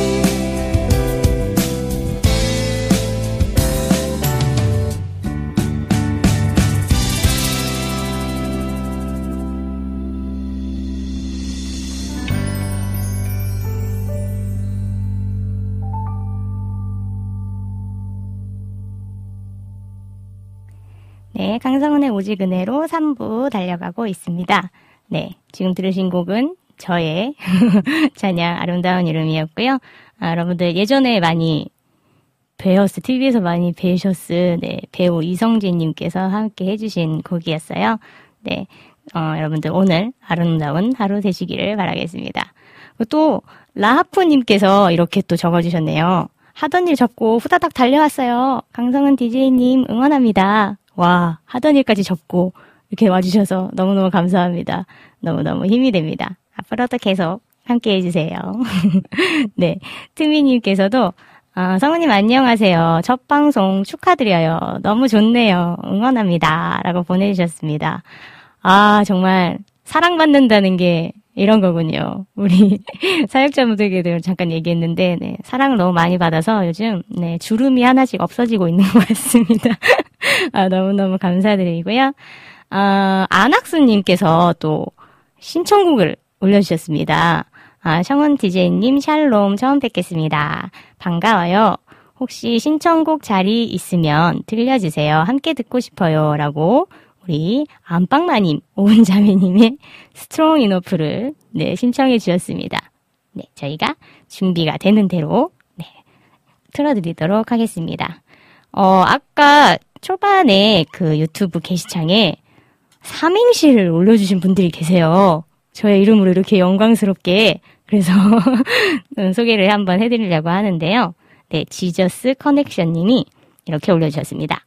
네, 강성은의 오직 은혜로 3부 달려가고 있습니다. 네, 지금 들으신 곡은 저의 찬양 아름다운 이름이었고요. 여러분들 예전에 많이 TV에서 많이 뵈셨을, 네, 배우 이성재님께서 함께 해주신 곡이었어요. 네, 여러분들 오늘 아름다운 하루 되시기를 바라겠습니다. 또, 라하프님께서 이렇게 또 적어주셨네요. 하던 일 접고 후다닥 달려왔어요. 강성은 DJ님 응원합니다. 와, 하던 일까지 접고 이렇게 와주셔서 너무너무 감사합니다. 너무너무 힘이 됩니다. 앞으로도 계속 함께 해주세요. 네, 트미님께서도 성우님 안녕하세요. 첫 방송 축하드려요. 너무 좋네요. 응원합니다. 라고 보내주셨습니다. 아, 정말 사랑받는다는 게 이런 거군요. 우리 사역자분들께도 잠깐 얘기했는데, 네, 사랑을 너무 많이 받아서 요즘, 네, 주름이 하나씩 없어지고 있는 것 같습니다. 너무너무 감사드리고요. 안학수님께서 또 신청곡을 올려주셨습니다. 성원 DJ님 샬롬 처음 뵙겠습니다. 반가워요. 혹시 신청곡 자리 있으면 들려주세요. 함께 듣고 싶어요. 라고 우리 안방마님, 오은자매님의 스트롱 이너프를 네, 신청해 주셨습니다. 네, 저희가 준비가 되는 대로 네, 틀어드리도록 하겠습니다. 아까 초반에 그 유튜브 게시창에 삼행시를 올려주신 분들이 계세요. 저의 이름으로 이렇게 영광스럽게 그래서 소개를 한번 해드리려고 하는데요. 네, 지저스 커넥션님이 이렇게 올려주셨습니다.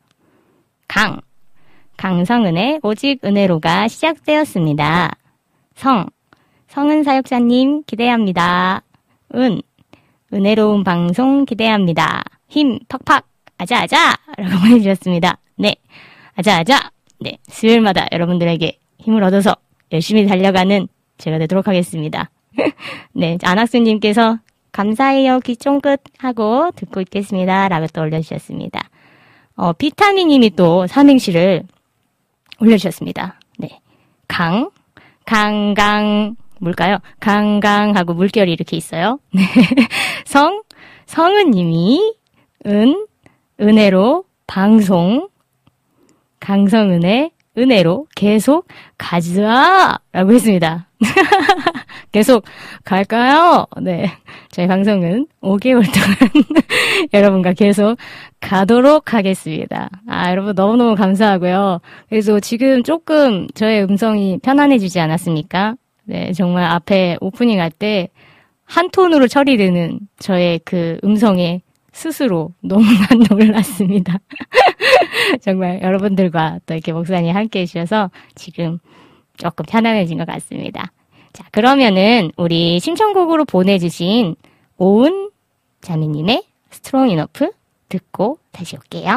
강성은의 오직 은혜로가 시작되었습니다. 성은 사역자님 기대합니다. 은혜로운 방송 기대합니다. 힘 팍팍 아자아자 라고 보내주셨습니다. 네, 아자아자. 네, 수요일마다 여러분들에게 힘을 얻어서 열심히 달려가는 제가 되도록 하겠습니다. 네, 안학수님께서 감사해요 귀 쫑긋 하고 듣고 있겠습니다 라고 또 올려주셨습니다. 비타민님이 또 삼행시를 올려주셨습니다. 네, 뭘까요? 강강하고 물결이 이렇게 있어요. 네, 성은님이 은혜로 방송 강성은의 은혜로 계속 가자! 라고 했습니다. 계속 갈까요? 네. 저희 방송은 5개월 동안 여러분과 계속 가도록 하겠습니다. 여러분 너무너무 감사하고요. 그래서 지금 조금 저의 음성이 편안해지지 않았습니까? 네. 정말 앞에 오프닝 할 때 한 톤으로 처리되는 저의 그 음성에 스스로 너무나 놀랐습니다. 정말 여러분들과 또 이렇게 목사님 함께 해주셔서 지금 조금 편안해진 것 같습니다. 자, 그러면은 우리 신청곡으로 보내주신 오은 자매님의 스트롱 이너프 듣고 다시 올게요.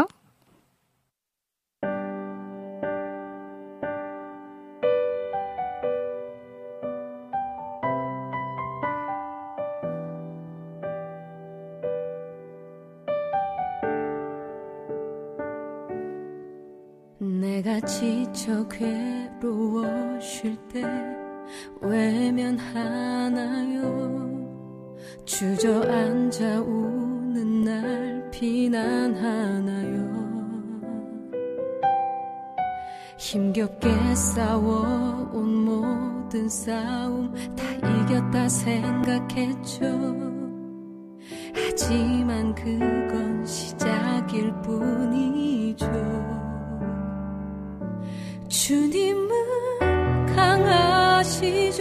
내가 지쳐 괴로워 쉴 때 외면하나요? 주저앉아 우는 날 비난하나요? 힘겹게 싸워온 모든 싸움 다 이겼다 생각했죠. 하지만 그건 시작일 뿐이죠. 주님은 강하시죠.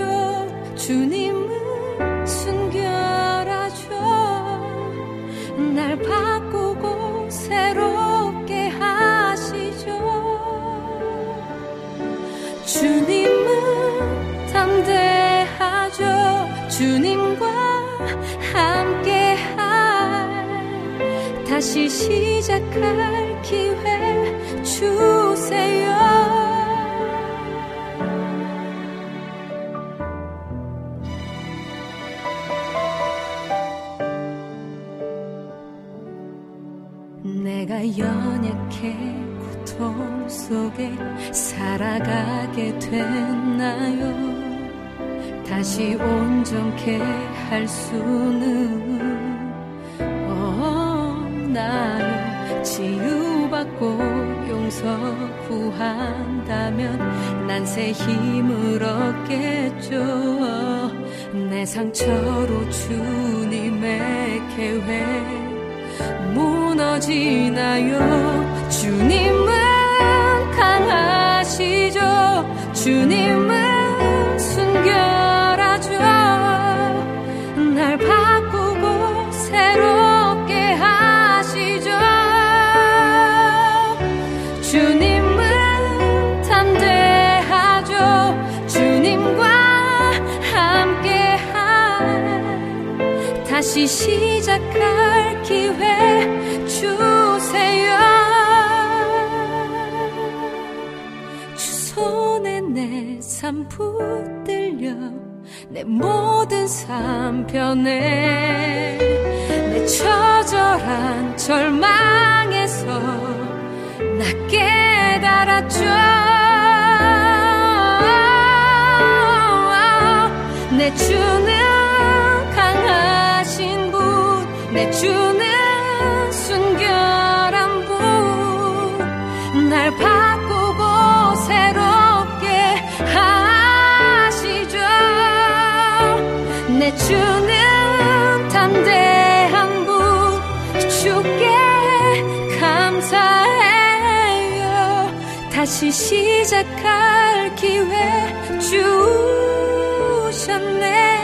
주님은 순결하죠. 날 바꾸고 새롭게 하시죠. 주님은 담대하죠. 주님과 함께할 다시 시작할 기회 주세요. 내가 연약해 고통 속에 살아가게 됐나요? 다시 온전케 할 수는 없나요? 치유받고 용서 구한다면 난 새 힘을 얻겠죠. 내 상처로 주님의 계획 무너지나요? 주님은 강하시죠. 주님은 순결하죠. 날 바꾸고 새롭게 다시 시작할 기회 주세요. 주 손에 내 삶 붙들려 내 모든 삶 변해. 내 처절한 절망에서 나 깨달았죠. 내 주는 강하신 분, 내 주는 순결한 분, 날 바꾸고 새롭게 하시죠. 내 주는 담대한 분, 주께 감사해요. 다시 시작할 기회 주셨네.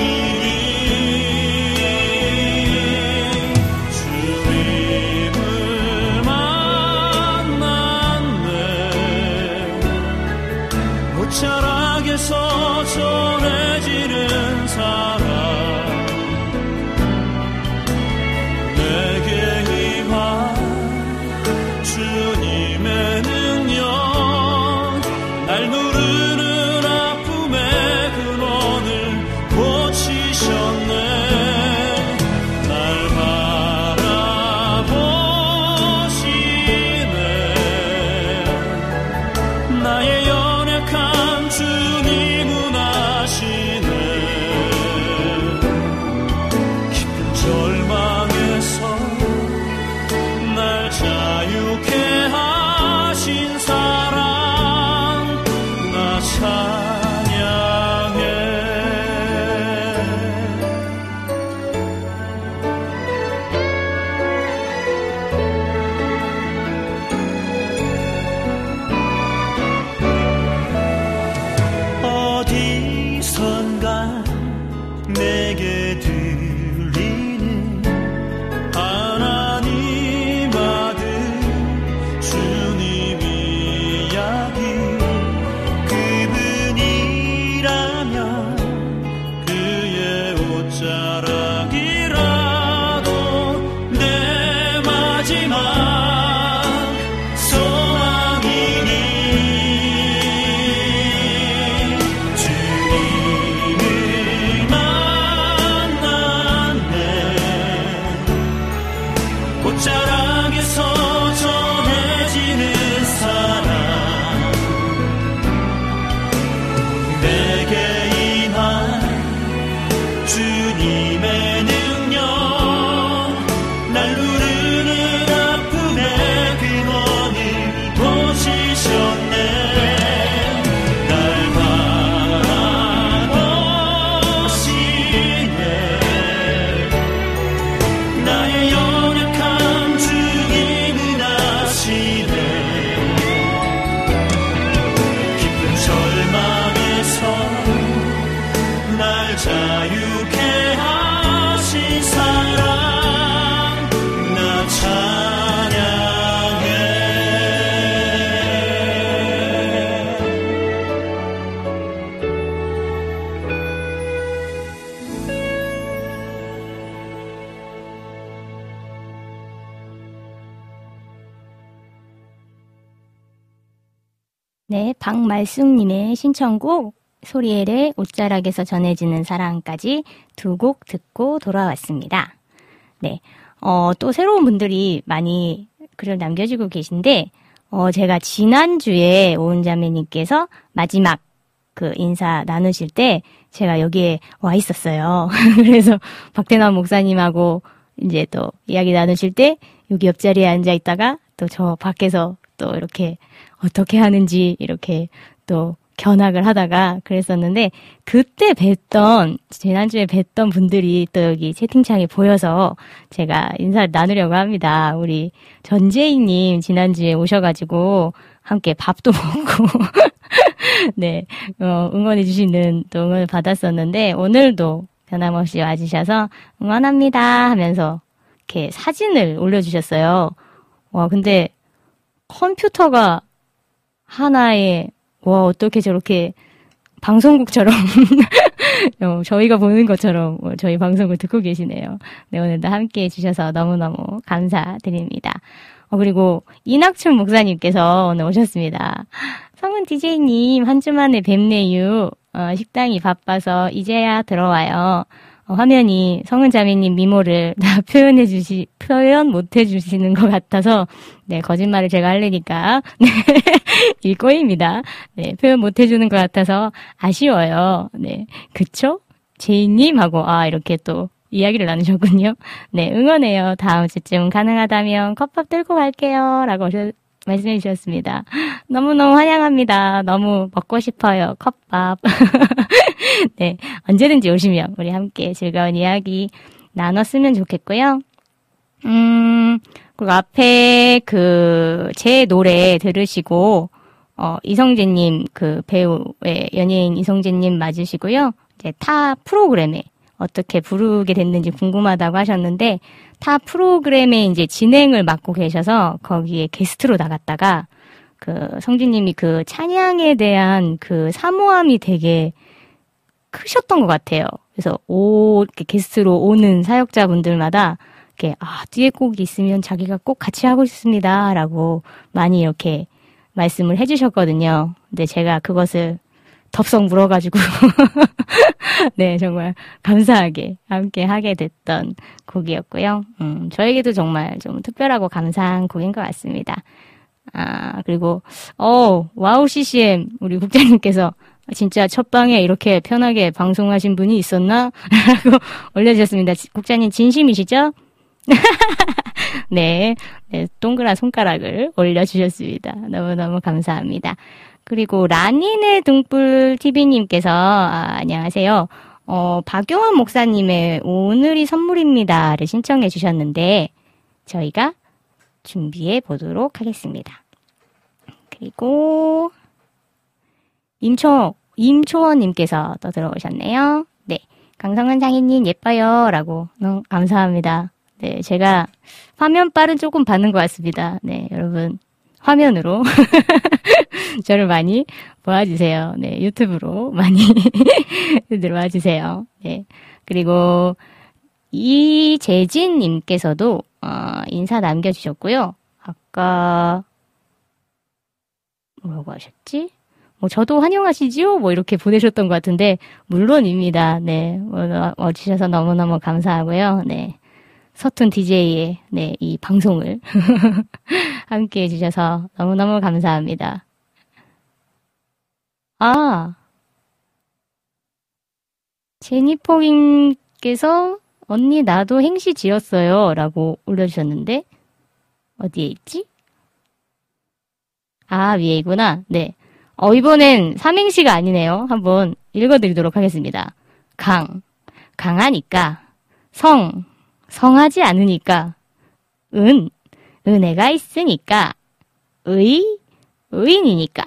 주님을 사랑 나 찬양해. 네, 박말숙님의 신청곡 소리엘의 옷자락에서 전해지는 사랑까지 두 곡 듣고 돌아왔습니다. 네, 또 새로운 분들이 많이 글을 남겨주고 계신데, 제가 지난주에 오은자매님께서 마지막 그 인사 나누실 때 제가 여기에 와 있었어요. 그래서 박태남 목사님하고 이제 또 이야기 나누실 때 여기 옆자리에 앉아 있다가 또 저 밖에서 또 이렇게 어떻게 하는지 이렇게 또 견학을 하다가 그랬었는데, 그때 지난주에 뵀던 분들이 또 여기 채팅창에 보여서 제가 인사를 나누려고 합니다. 우리 전재희님 지난주에 오셔가지고 함께 밥도 먹고, 네, 응원해주시는 또 응원을 받았었는데, 오늘도 변함없이 와주셔서 응원합니다 하면서 이렇게 사진을 올려주셨어요. 와, 근데 컴퓨터가 하나에, 와, 어떻게 저렇게 방송국처럼 저희가 보는 것처럼 저희 방송을 듣고 계시네요. 네, 오늘도 함께 해주셔서 너무너무 감사드립니다. 그리고 이낙춘 목사님께서 오늘 오셨습니다. 성은 DJ님, 한 주 만에 뵙네요. 식당이 바빠서 이제야 들어와요. 화면이 성은 자매님 미모를 다 표현 못 해주시는 것 같아서, 네, 거짓말을 제가 하려니까, 네, 일꼬입니다. 네, 표현 못 해주는 것 같아서 아쉬워요. 네, 그쵸? 제이님하고, 이렇게 또 이야기를 나누셨군요. 네, 응원해요. 다음 주쯤 가능하다면 컵밥 들고 갈게요. 라고 말씀해 주셨습니다. 너무너무 환영합니다. 너무 먹고 싶어요. 컵밥. 네, 언제든지 오시면 우리 함께 즐거운 이야기 나눴으면 좋겠고요. 그리고 앞에 제 노래 들으시고, 이성재님, 배우의 연예인 이성재님 맞으시고요. 이제 타 프로그램에 어떻게 부르게 됐는지 궁금하다고 하셨는데, 타 프로그램에 이제 진행을 맡고 계셔서 거기에 게스트로 나갔다가 성주님이 찬양에 대한 사모함이 되게 크셨던 것 같아요. 그래서 이렇게 게스트로 오는 사역자분들마다 이렇게 듀엣곡이 있으면 자기가 꼭 같이 하고 싶습니다라고 많이 이렇게 말씀을 해주셨거든요. 근데 제가 그것을 덥석 물어가지고 네, 정말 감사하게 함께 하게 됐던 곡이었고요. 저에게도 정말 좀 특별하고 감사한 곡인 것 같습니다. 그리고 와우 CCM 우리 국장님께서 진짜 첫 방에 이렇게 편하게 방송하신 분이 있었나? 라고 올려주셨습니다. 국장님 진심이시죠? 네, 동그란 손가락을 올려주셨습니다. 너무너무 감사합니다. 그리고 라니네 등불 TV님께서 안녕하세요. 박용환 목사님의 오늘이 선물입니다를 신청해 주셨는데 저희가 준비해 보도록 하겠습니다. 그리고 임초원님께서 또 들어오셨네요. 네, 강성은 장인님 예뻐요 라고 감사합니다. 네, 제가 화면빨은 조금 받는 것 같습니다. 네, 여러분 화면으로 저를 많이 보아주세요. 네, 유튜브로 많이 들어와주세요. 네, 그리고 이재진님께서도 인사 남겨주셨고요. 아까 뭐라고 하셨지? 저도 환영하시지요? 이렇게 보내셨던 것 같은데 물론입니다. 네, 와주셔서 너무너무 감사하고요. 네. 서툰 DJ의 이 방송을 함께 해주셔서 너무너무 감사합니다. 제니포님께서 언니 나도 행시 지었어요 라고 올려주셨는데 어디에 있지? 위에 있구나. 네. 이번엔 삼행시가 아니네요. 한번 읽어드리도록 하겠습니다. 강하니까 성하지 않으니까 은혜가 있으니까 의인이니까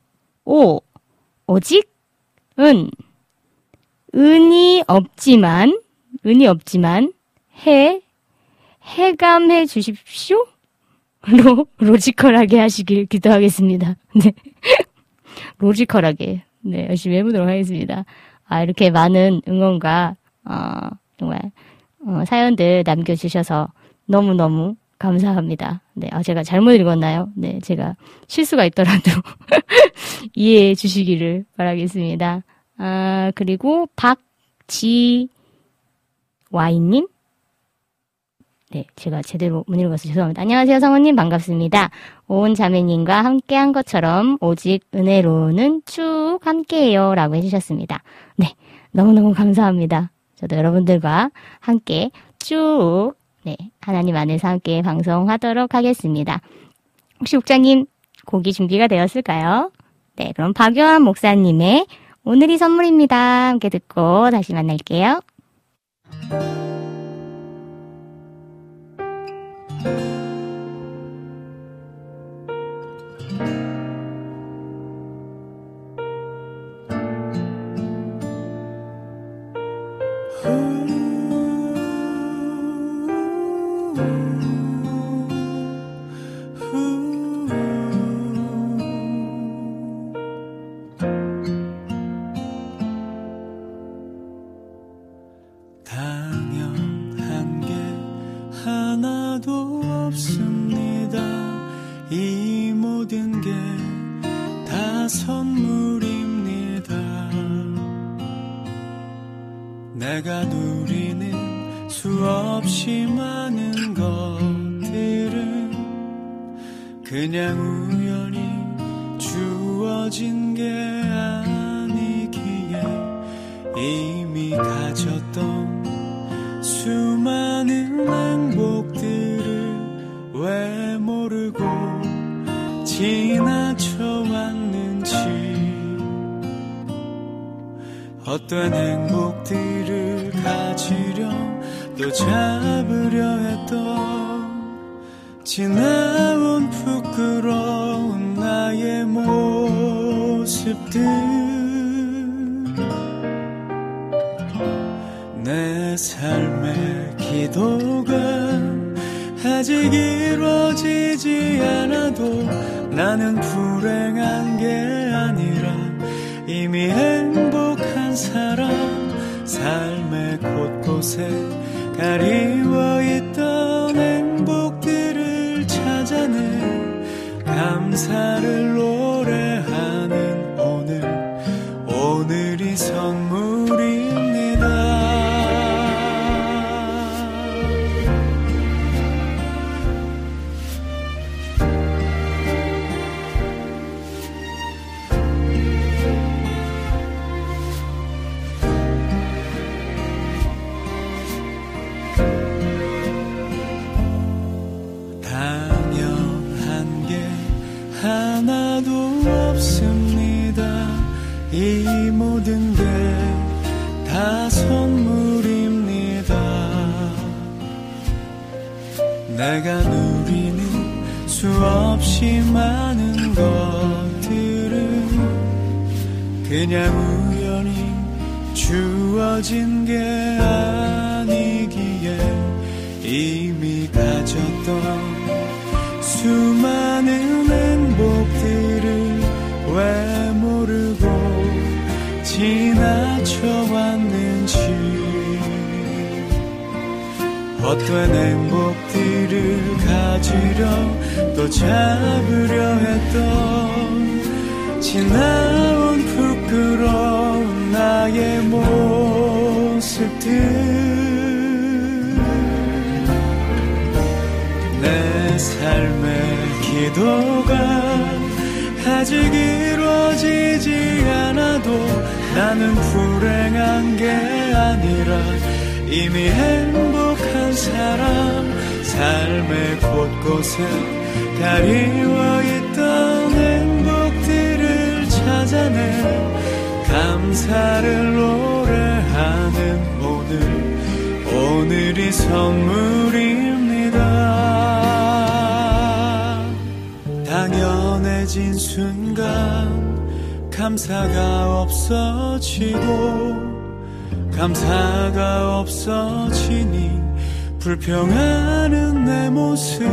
오직 은이 없지만 해감해 주십시오? 로지컬하게 하시길 기도하겠습니다. 네. 로지컬하게. 네, 열심히 해보도록 하겠습니다. 이렇게 많은 응원과, 정말, 사연들 남겨주셔서 너무너무 감사합니다. 네, 제가 잘못 읽었나요? 네, 제가 실수가 있더라도 이해해 주시기를 바라겠습니다. 그리고 박지와이님? 네, 제가 제대로 못 읽어서 죄송합니다. 안녕하세요, 성우님. 반갑습니다. 온 자매님과 함께 한 것처럼 오직 은혜로는 쭉 함께해요. 라고 해주셨습니다. 네, 너무너무 감사합니다. 저도 여러분들과 함께 쭉, 네, 하나님 안에서 함께 방송하도록 하겠습니다. 혹시 목장님, 곡이 준비가 되었을까요? 네, 그럼 박요한 목사님의 오늘이 선물입니다. 함께 듣고 다시 만날게요. 당연한 게 하나도 없습니다. 이 모든 게 다 선물입니다. 내가 누리는 수없이 많은 것들은 그냥 우연히 주어진 게 아니기에 이미 가졌던 수많은 행복들을 왜 모르고 지나쳐왔는지, 헛된 행복들을 가지려 또 잡으려 했던 지나온 부끄러운 나의 모습들, 내 삶의 기도가 아직 이루어지지 않아도 나는 불행한 게 아니라 이미 행복한 사람, 삶의 곳곳에 가리워 있던 행복들을 찾아내 감사를 노래하는 오늘이 선물입니다. 하나도 없습니다. 이 모든 게 다 선물입니다. 내가 누리는 수없이 많은 것들은 그냥 우연히 주어진 게 아니기에 이미 가졌던 수많은 행복들을 왜 모르고 지나쳐왔는지, 헛된 행복들을 가지려 또 잡으려 했던 지나온 부끄러운 나의 모습들, 내 삶의 기도가 아직 이루어지지 않아도 나는 불행한 게 아니라 이미 행복한 사람, 삶의 곳곳에 가리워 있던 행복들을 찾아내 감사를 노래하는 오늘이 선물입니다. 당연해진 순간 감사가 없어지고 감사가 없어지니 불평하는 내 모습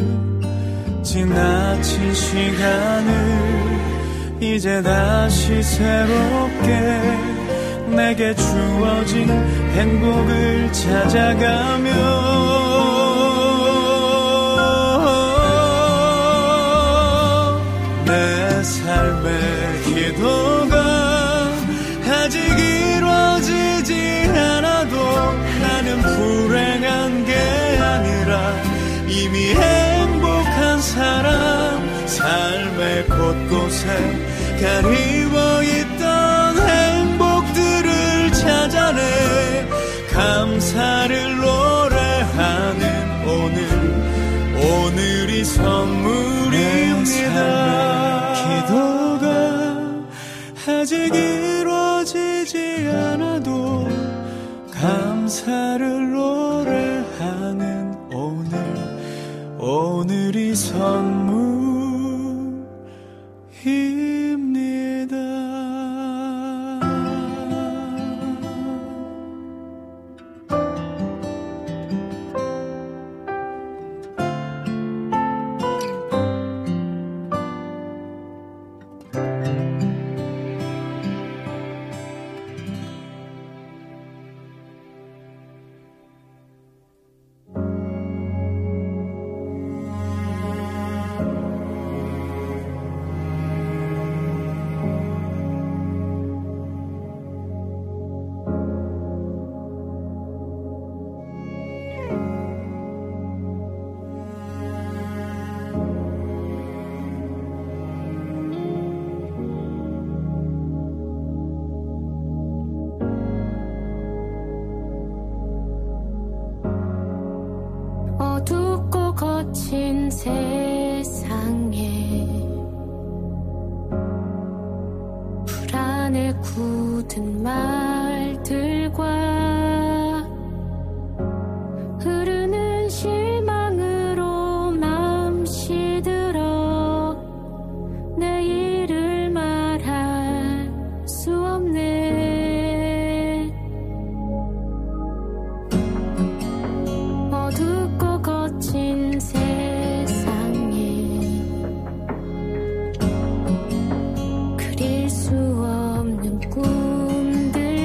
지나친 시간을 이제 다시 새롭게 내게 주어진 행복을 찾아가며 내 삶의 기도가 아직 이루어지지 않아도 나는 불행한 게 아니라 이미 행복한 사람 삶의 곳곳에 가리워 있던 행복들을 찾아내 감사를 노래하는 오늘이 선물입니다. 기도가 아직 이루어지지 않아도 감사를 노래하는 오늘이 선물입니다. 어둡고 거친 세상에 불안에 굳은 말들과 흐르는 실망으로 마음 시들어 내일을 말할 수 없네. 어둡고 거친 세상에 그릴 수 없는 꿈들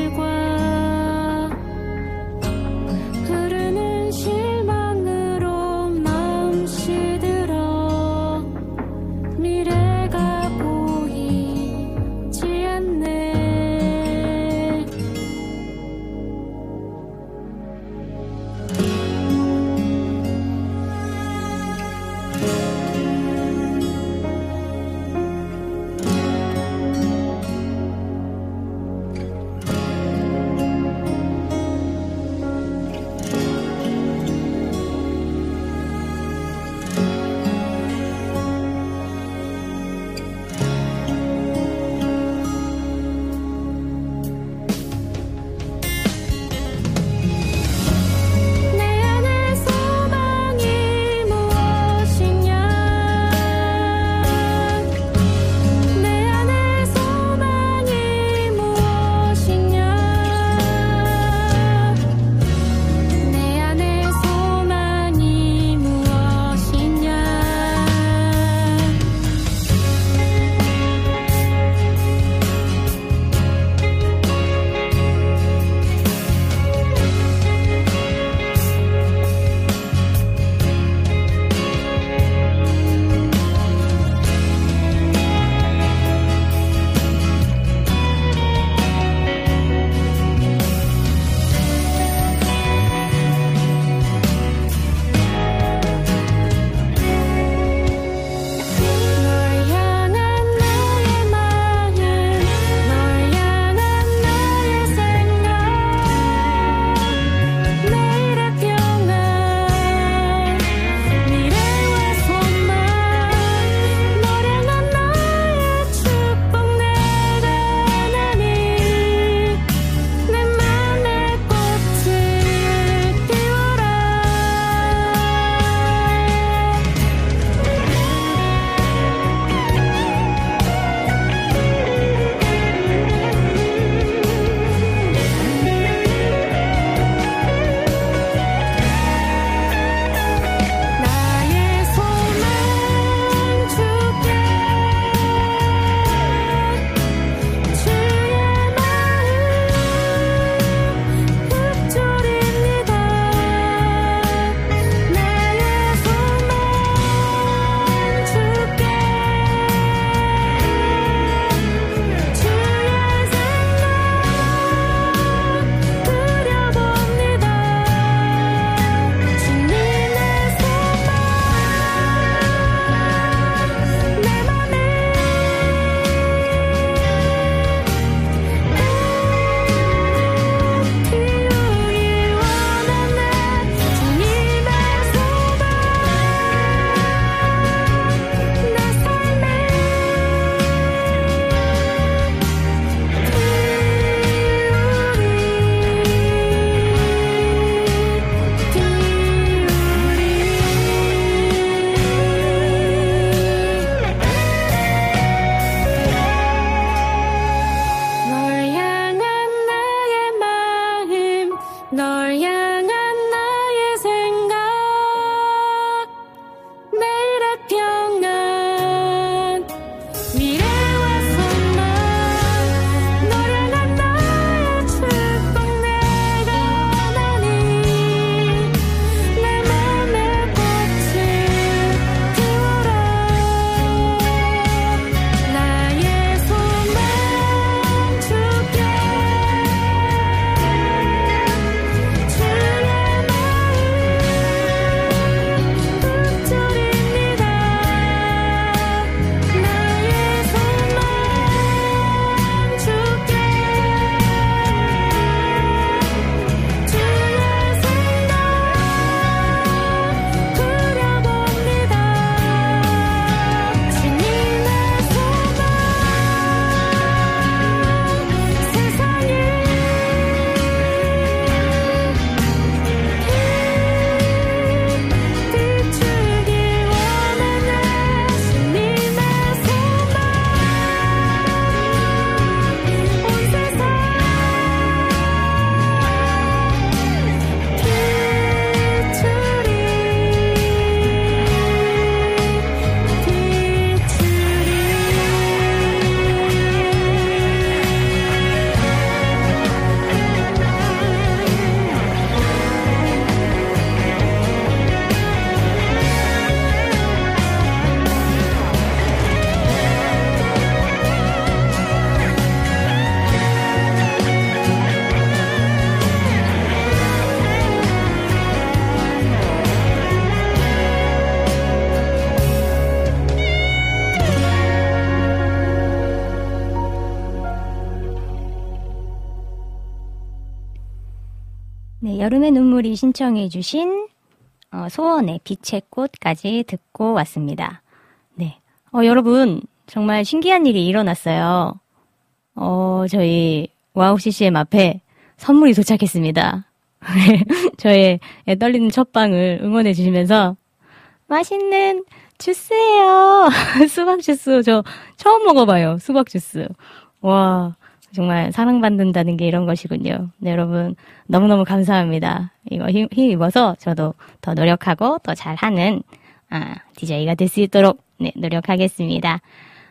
여름의 눈물이 신청해주신 소원의 빛의 꽃까지 듣고 왔습니다. 네. 여러분, 정말 신기한 일이 일어났어요. 저희 와우 CCM 앞에 선물이 도착했습니다. 저의 떨리는 첫방을 응원해 주시면서 맛있는 주스예요. 수박 주스. 저 처음 먹어봐요. 수박 주스. 와, 정말 사랑받는다는 게 이런 것이군요. 네, 여러분 너무너무 감사합니다. 이거 힘입어서 저도 더 노력하고 더 잘하는 DJ가 될 수 있도록 네, 노력하겠습니다.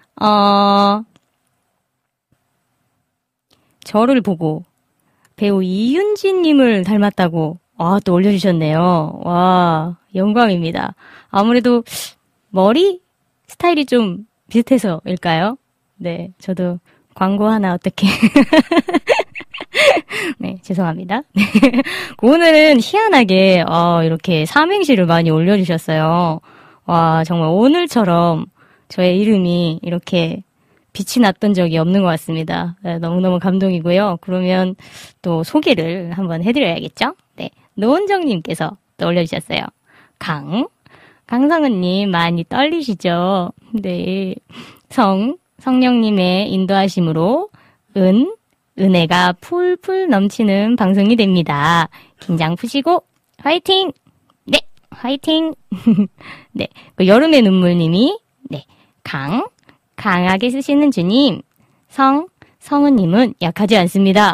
저를 보고 배우 이윤지님을 닮았다고 또 올려주셨네요. 와, 영광입니다. 아무래도 머리 스타일이 좀 비슷해서일까요? 네, 저도 광고 하나 어떻게 네, 죄송합니다. 네. 오늘은 희한하게 이렇게 삼행시를 많이 올려주셨어요. 와, 정말 오늘처럼 저의 이름이 이렇게 빛이 났던 적이 없는 것 같습니다. 네, 너무너무 감동이고요. 그러면 또 소개를 한번 해드려야겠죠? 네, 노은정님께서 또 올려주셨어요. 강성은님 많이 떨리시죠? 네, 성령님의 인도하심으로 은혜가 풀풀 넘치는 방송이 됩니다. 긴장 푸시고 화이팅! 네, 화이팅! 네, 그 여름의 눈물님이 네, 강하게 쓰시는 주님, 성은님은 약하지 않습니다.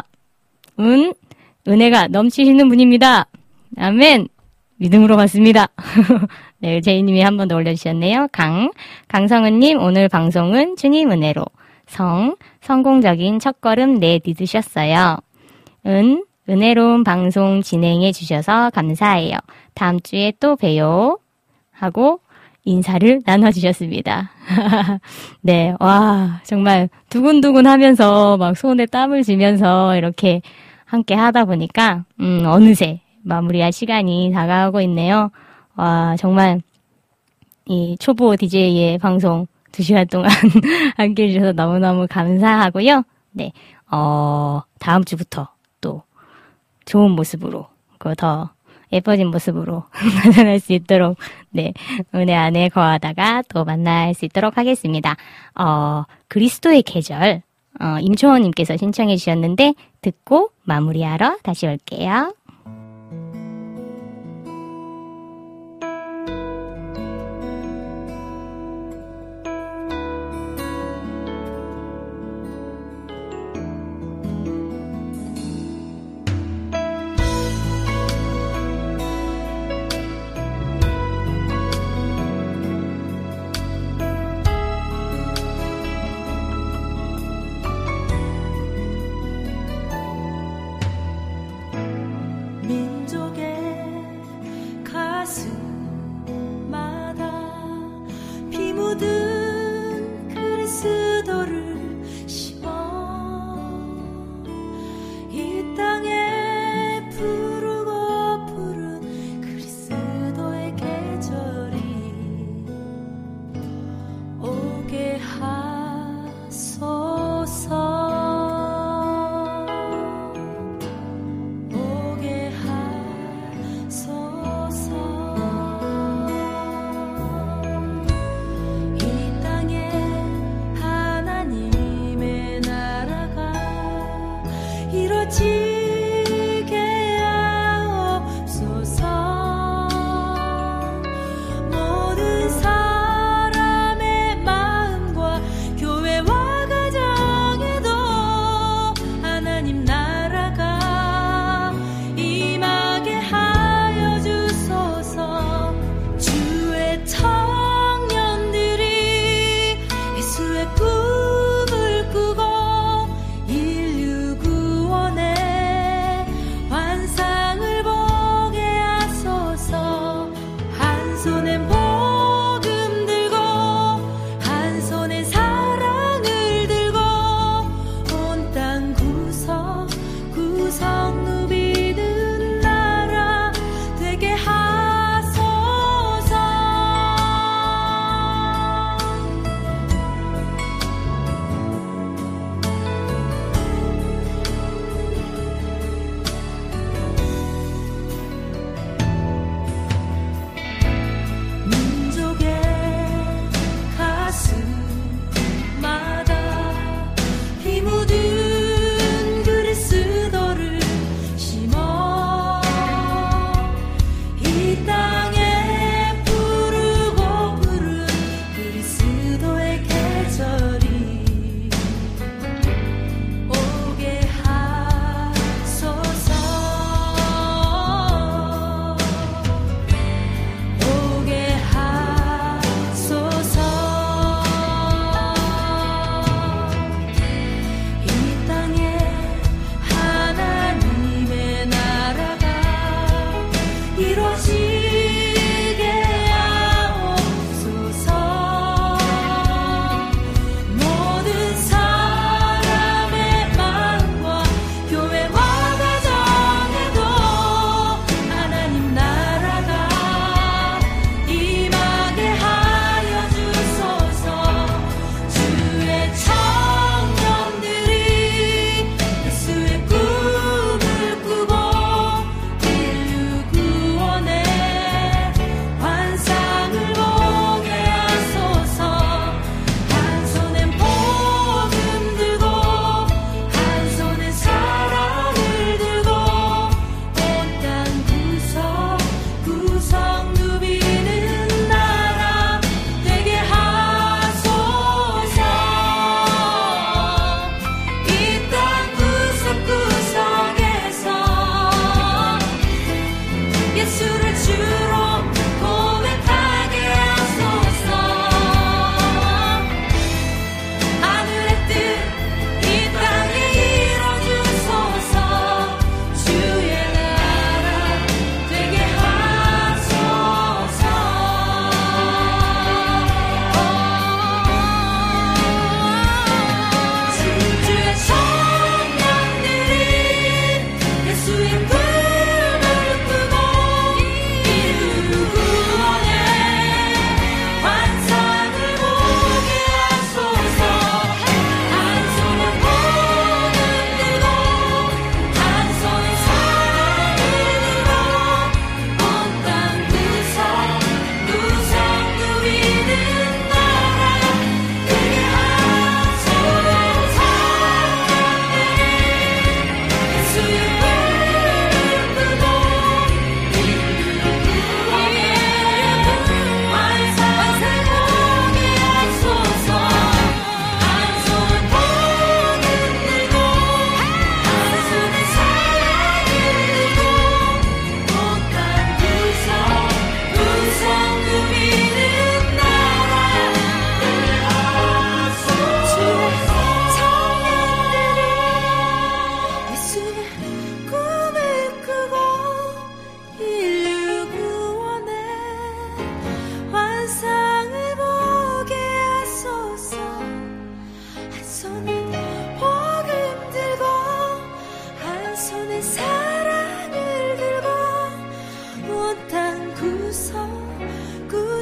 은혜가 넘치시는 분입니다. 아멘! 믿음으로 갔습니다. 네, 제이님이 한 번 더 올려주셨네요. 강성은님, 오늘 방송은 주님 은혜로 성공적인 첫걸음 내딛으셨어요. 은혜로운 방송 진행해 주셔서 감사해요. 다음 주에 또 봬요. 하고 인사를 나눠주셨습니다. 네, 와, 정말 두근두근 하면서 막 손에 땀을 쥐면서 이렇게 함께 하다 보니까, 어느새 마무리할 시간이 다가오고 있네요. 와, 정말 이 초보 DJ의 방송 2시간 동안 함께 해주셔서 너무너무 감사하고요. 네, 다음 주부터 또 좋은 모습으로, 더 예뻐진 모습으로 나타날 수 있도록, 네, 은혜 안에 거하다가 또 만날 수 있도록 하겠습니다. 그리스도의 계절, 임초원님께서 신청해 주셨는데, 듣고 마무리하러 다시 올게요.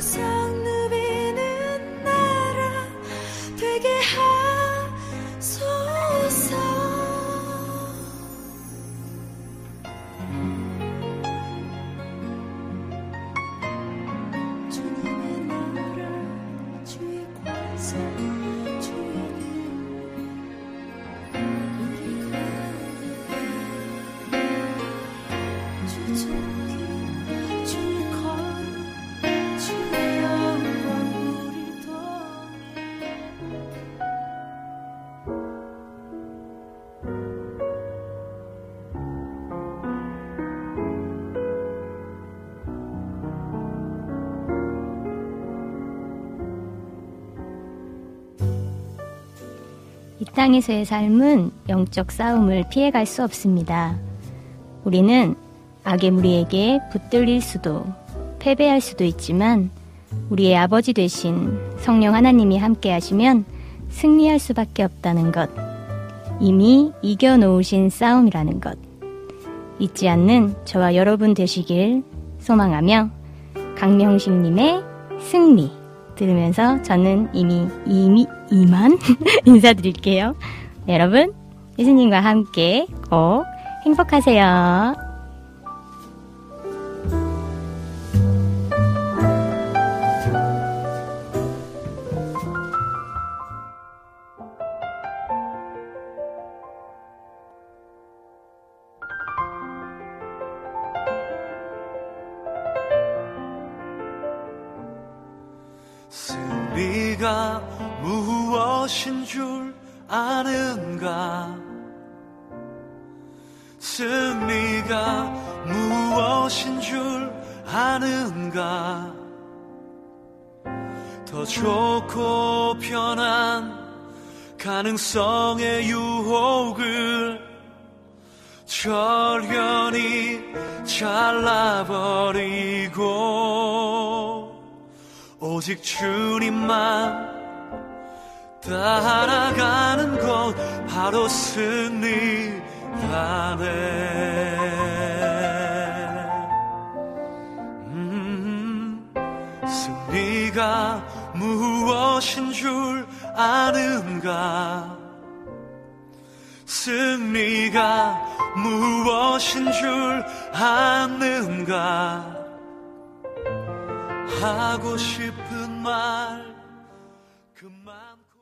세상 누비는 나라 되게 하소서. 주님의 나라 주의 권세 주의 우리가 주 존귀 주의 거룩 주의 영광 우리도 이 땅에서의 삶은 영적 싸움을 피해갈 수 없습니다. 우리는 악의 무리에게 붙들릴 수도 패배할 수도 있지만 우리의 아버지 되신 성령 하나님이 함께 하시면 승리할 수밖에 없다는 것, 이미 이겨놓으신 싸움이라는 것, 잊지 않는 저와 여러분 되시길 소망하며 강명식님의 승리 들으면서 저는 이만 인사드릴게요. 네, 여러분, 예수님과 함께 꼭 행복하세요. 승리가 무엇인 줄 아는가? 승리가 무엇인 줄 아는가? 더 좋고 편한 가능성의 유혹을 절연히 잘라버리고 오직 주님만 따라가는 것 바로 승리라네. 승리가 무엇인 줄 아는가? 승리가 무엇인 줄 아는가? 하고 싶은 말 그 많고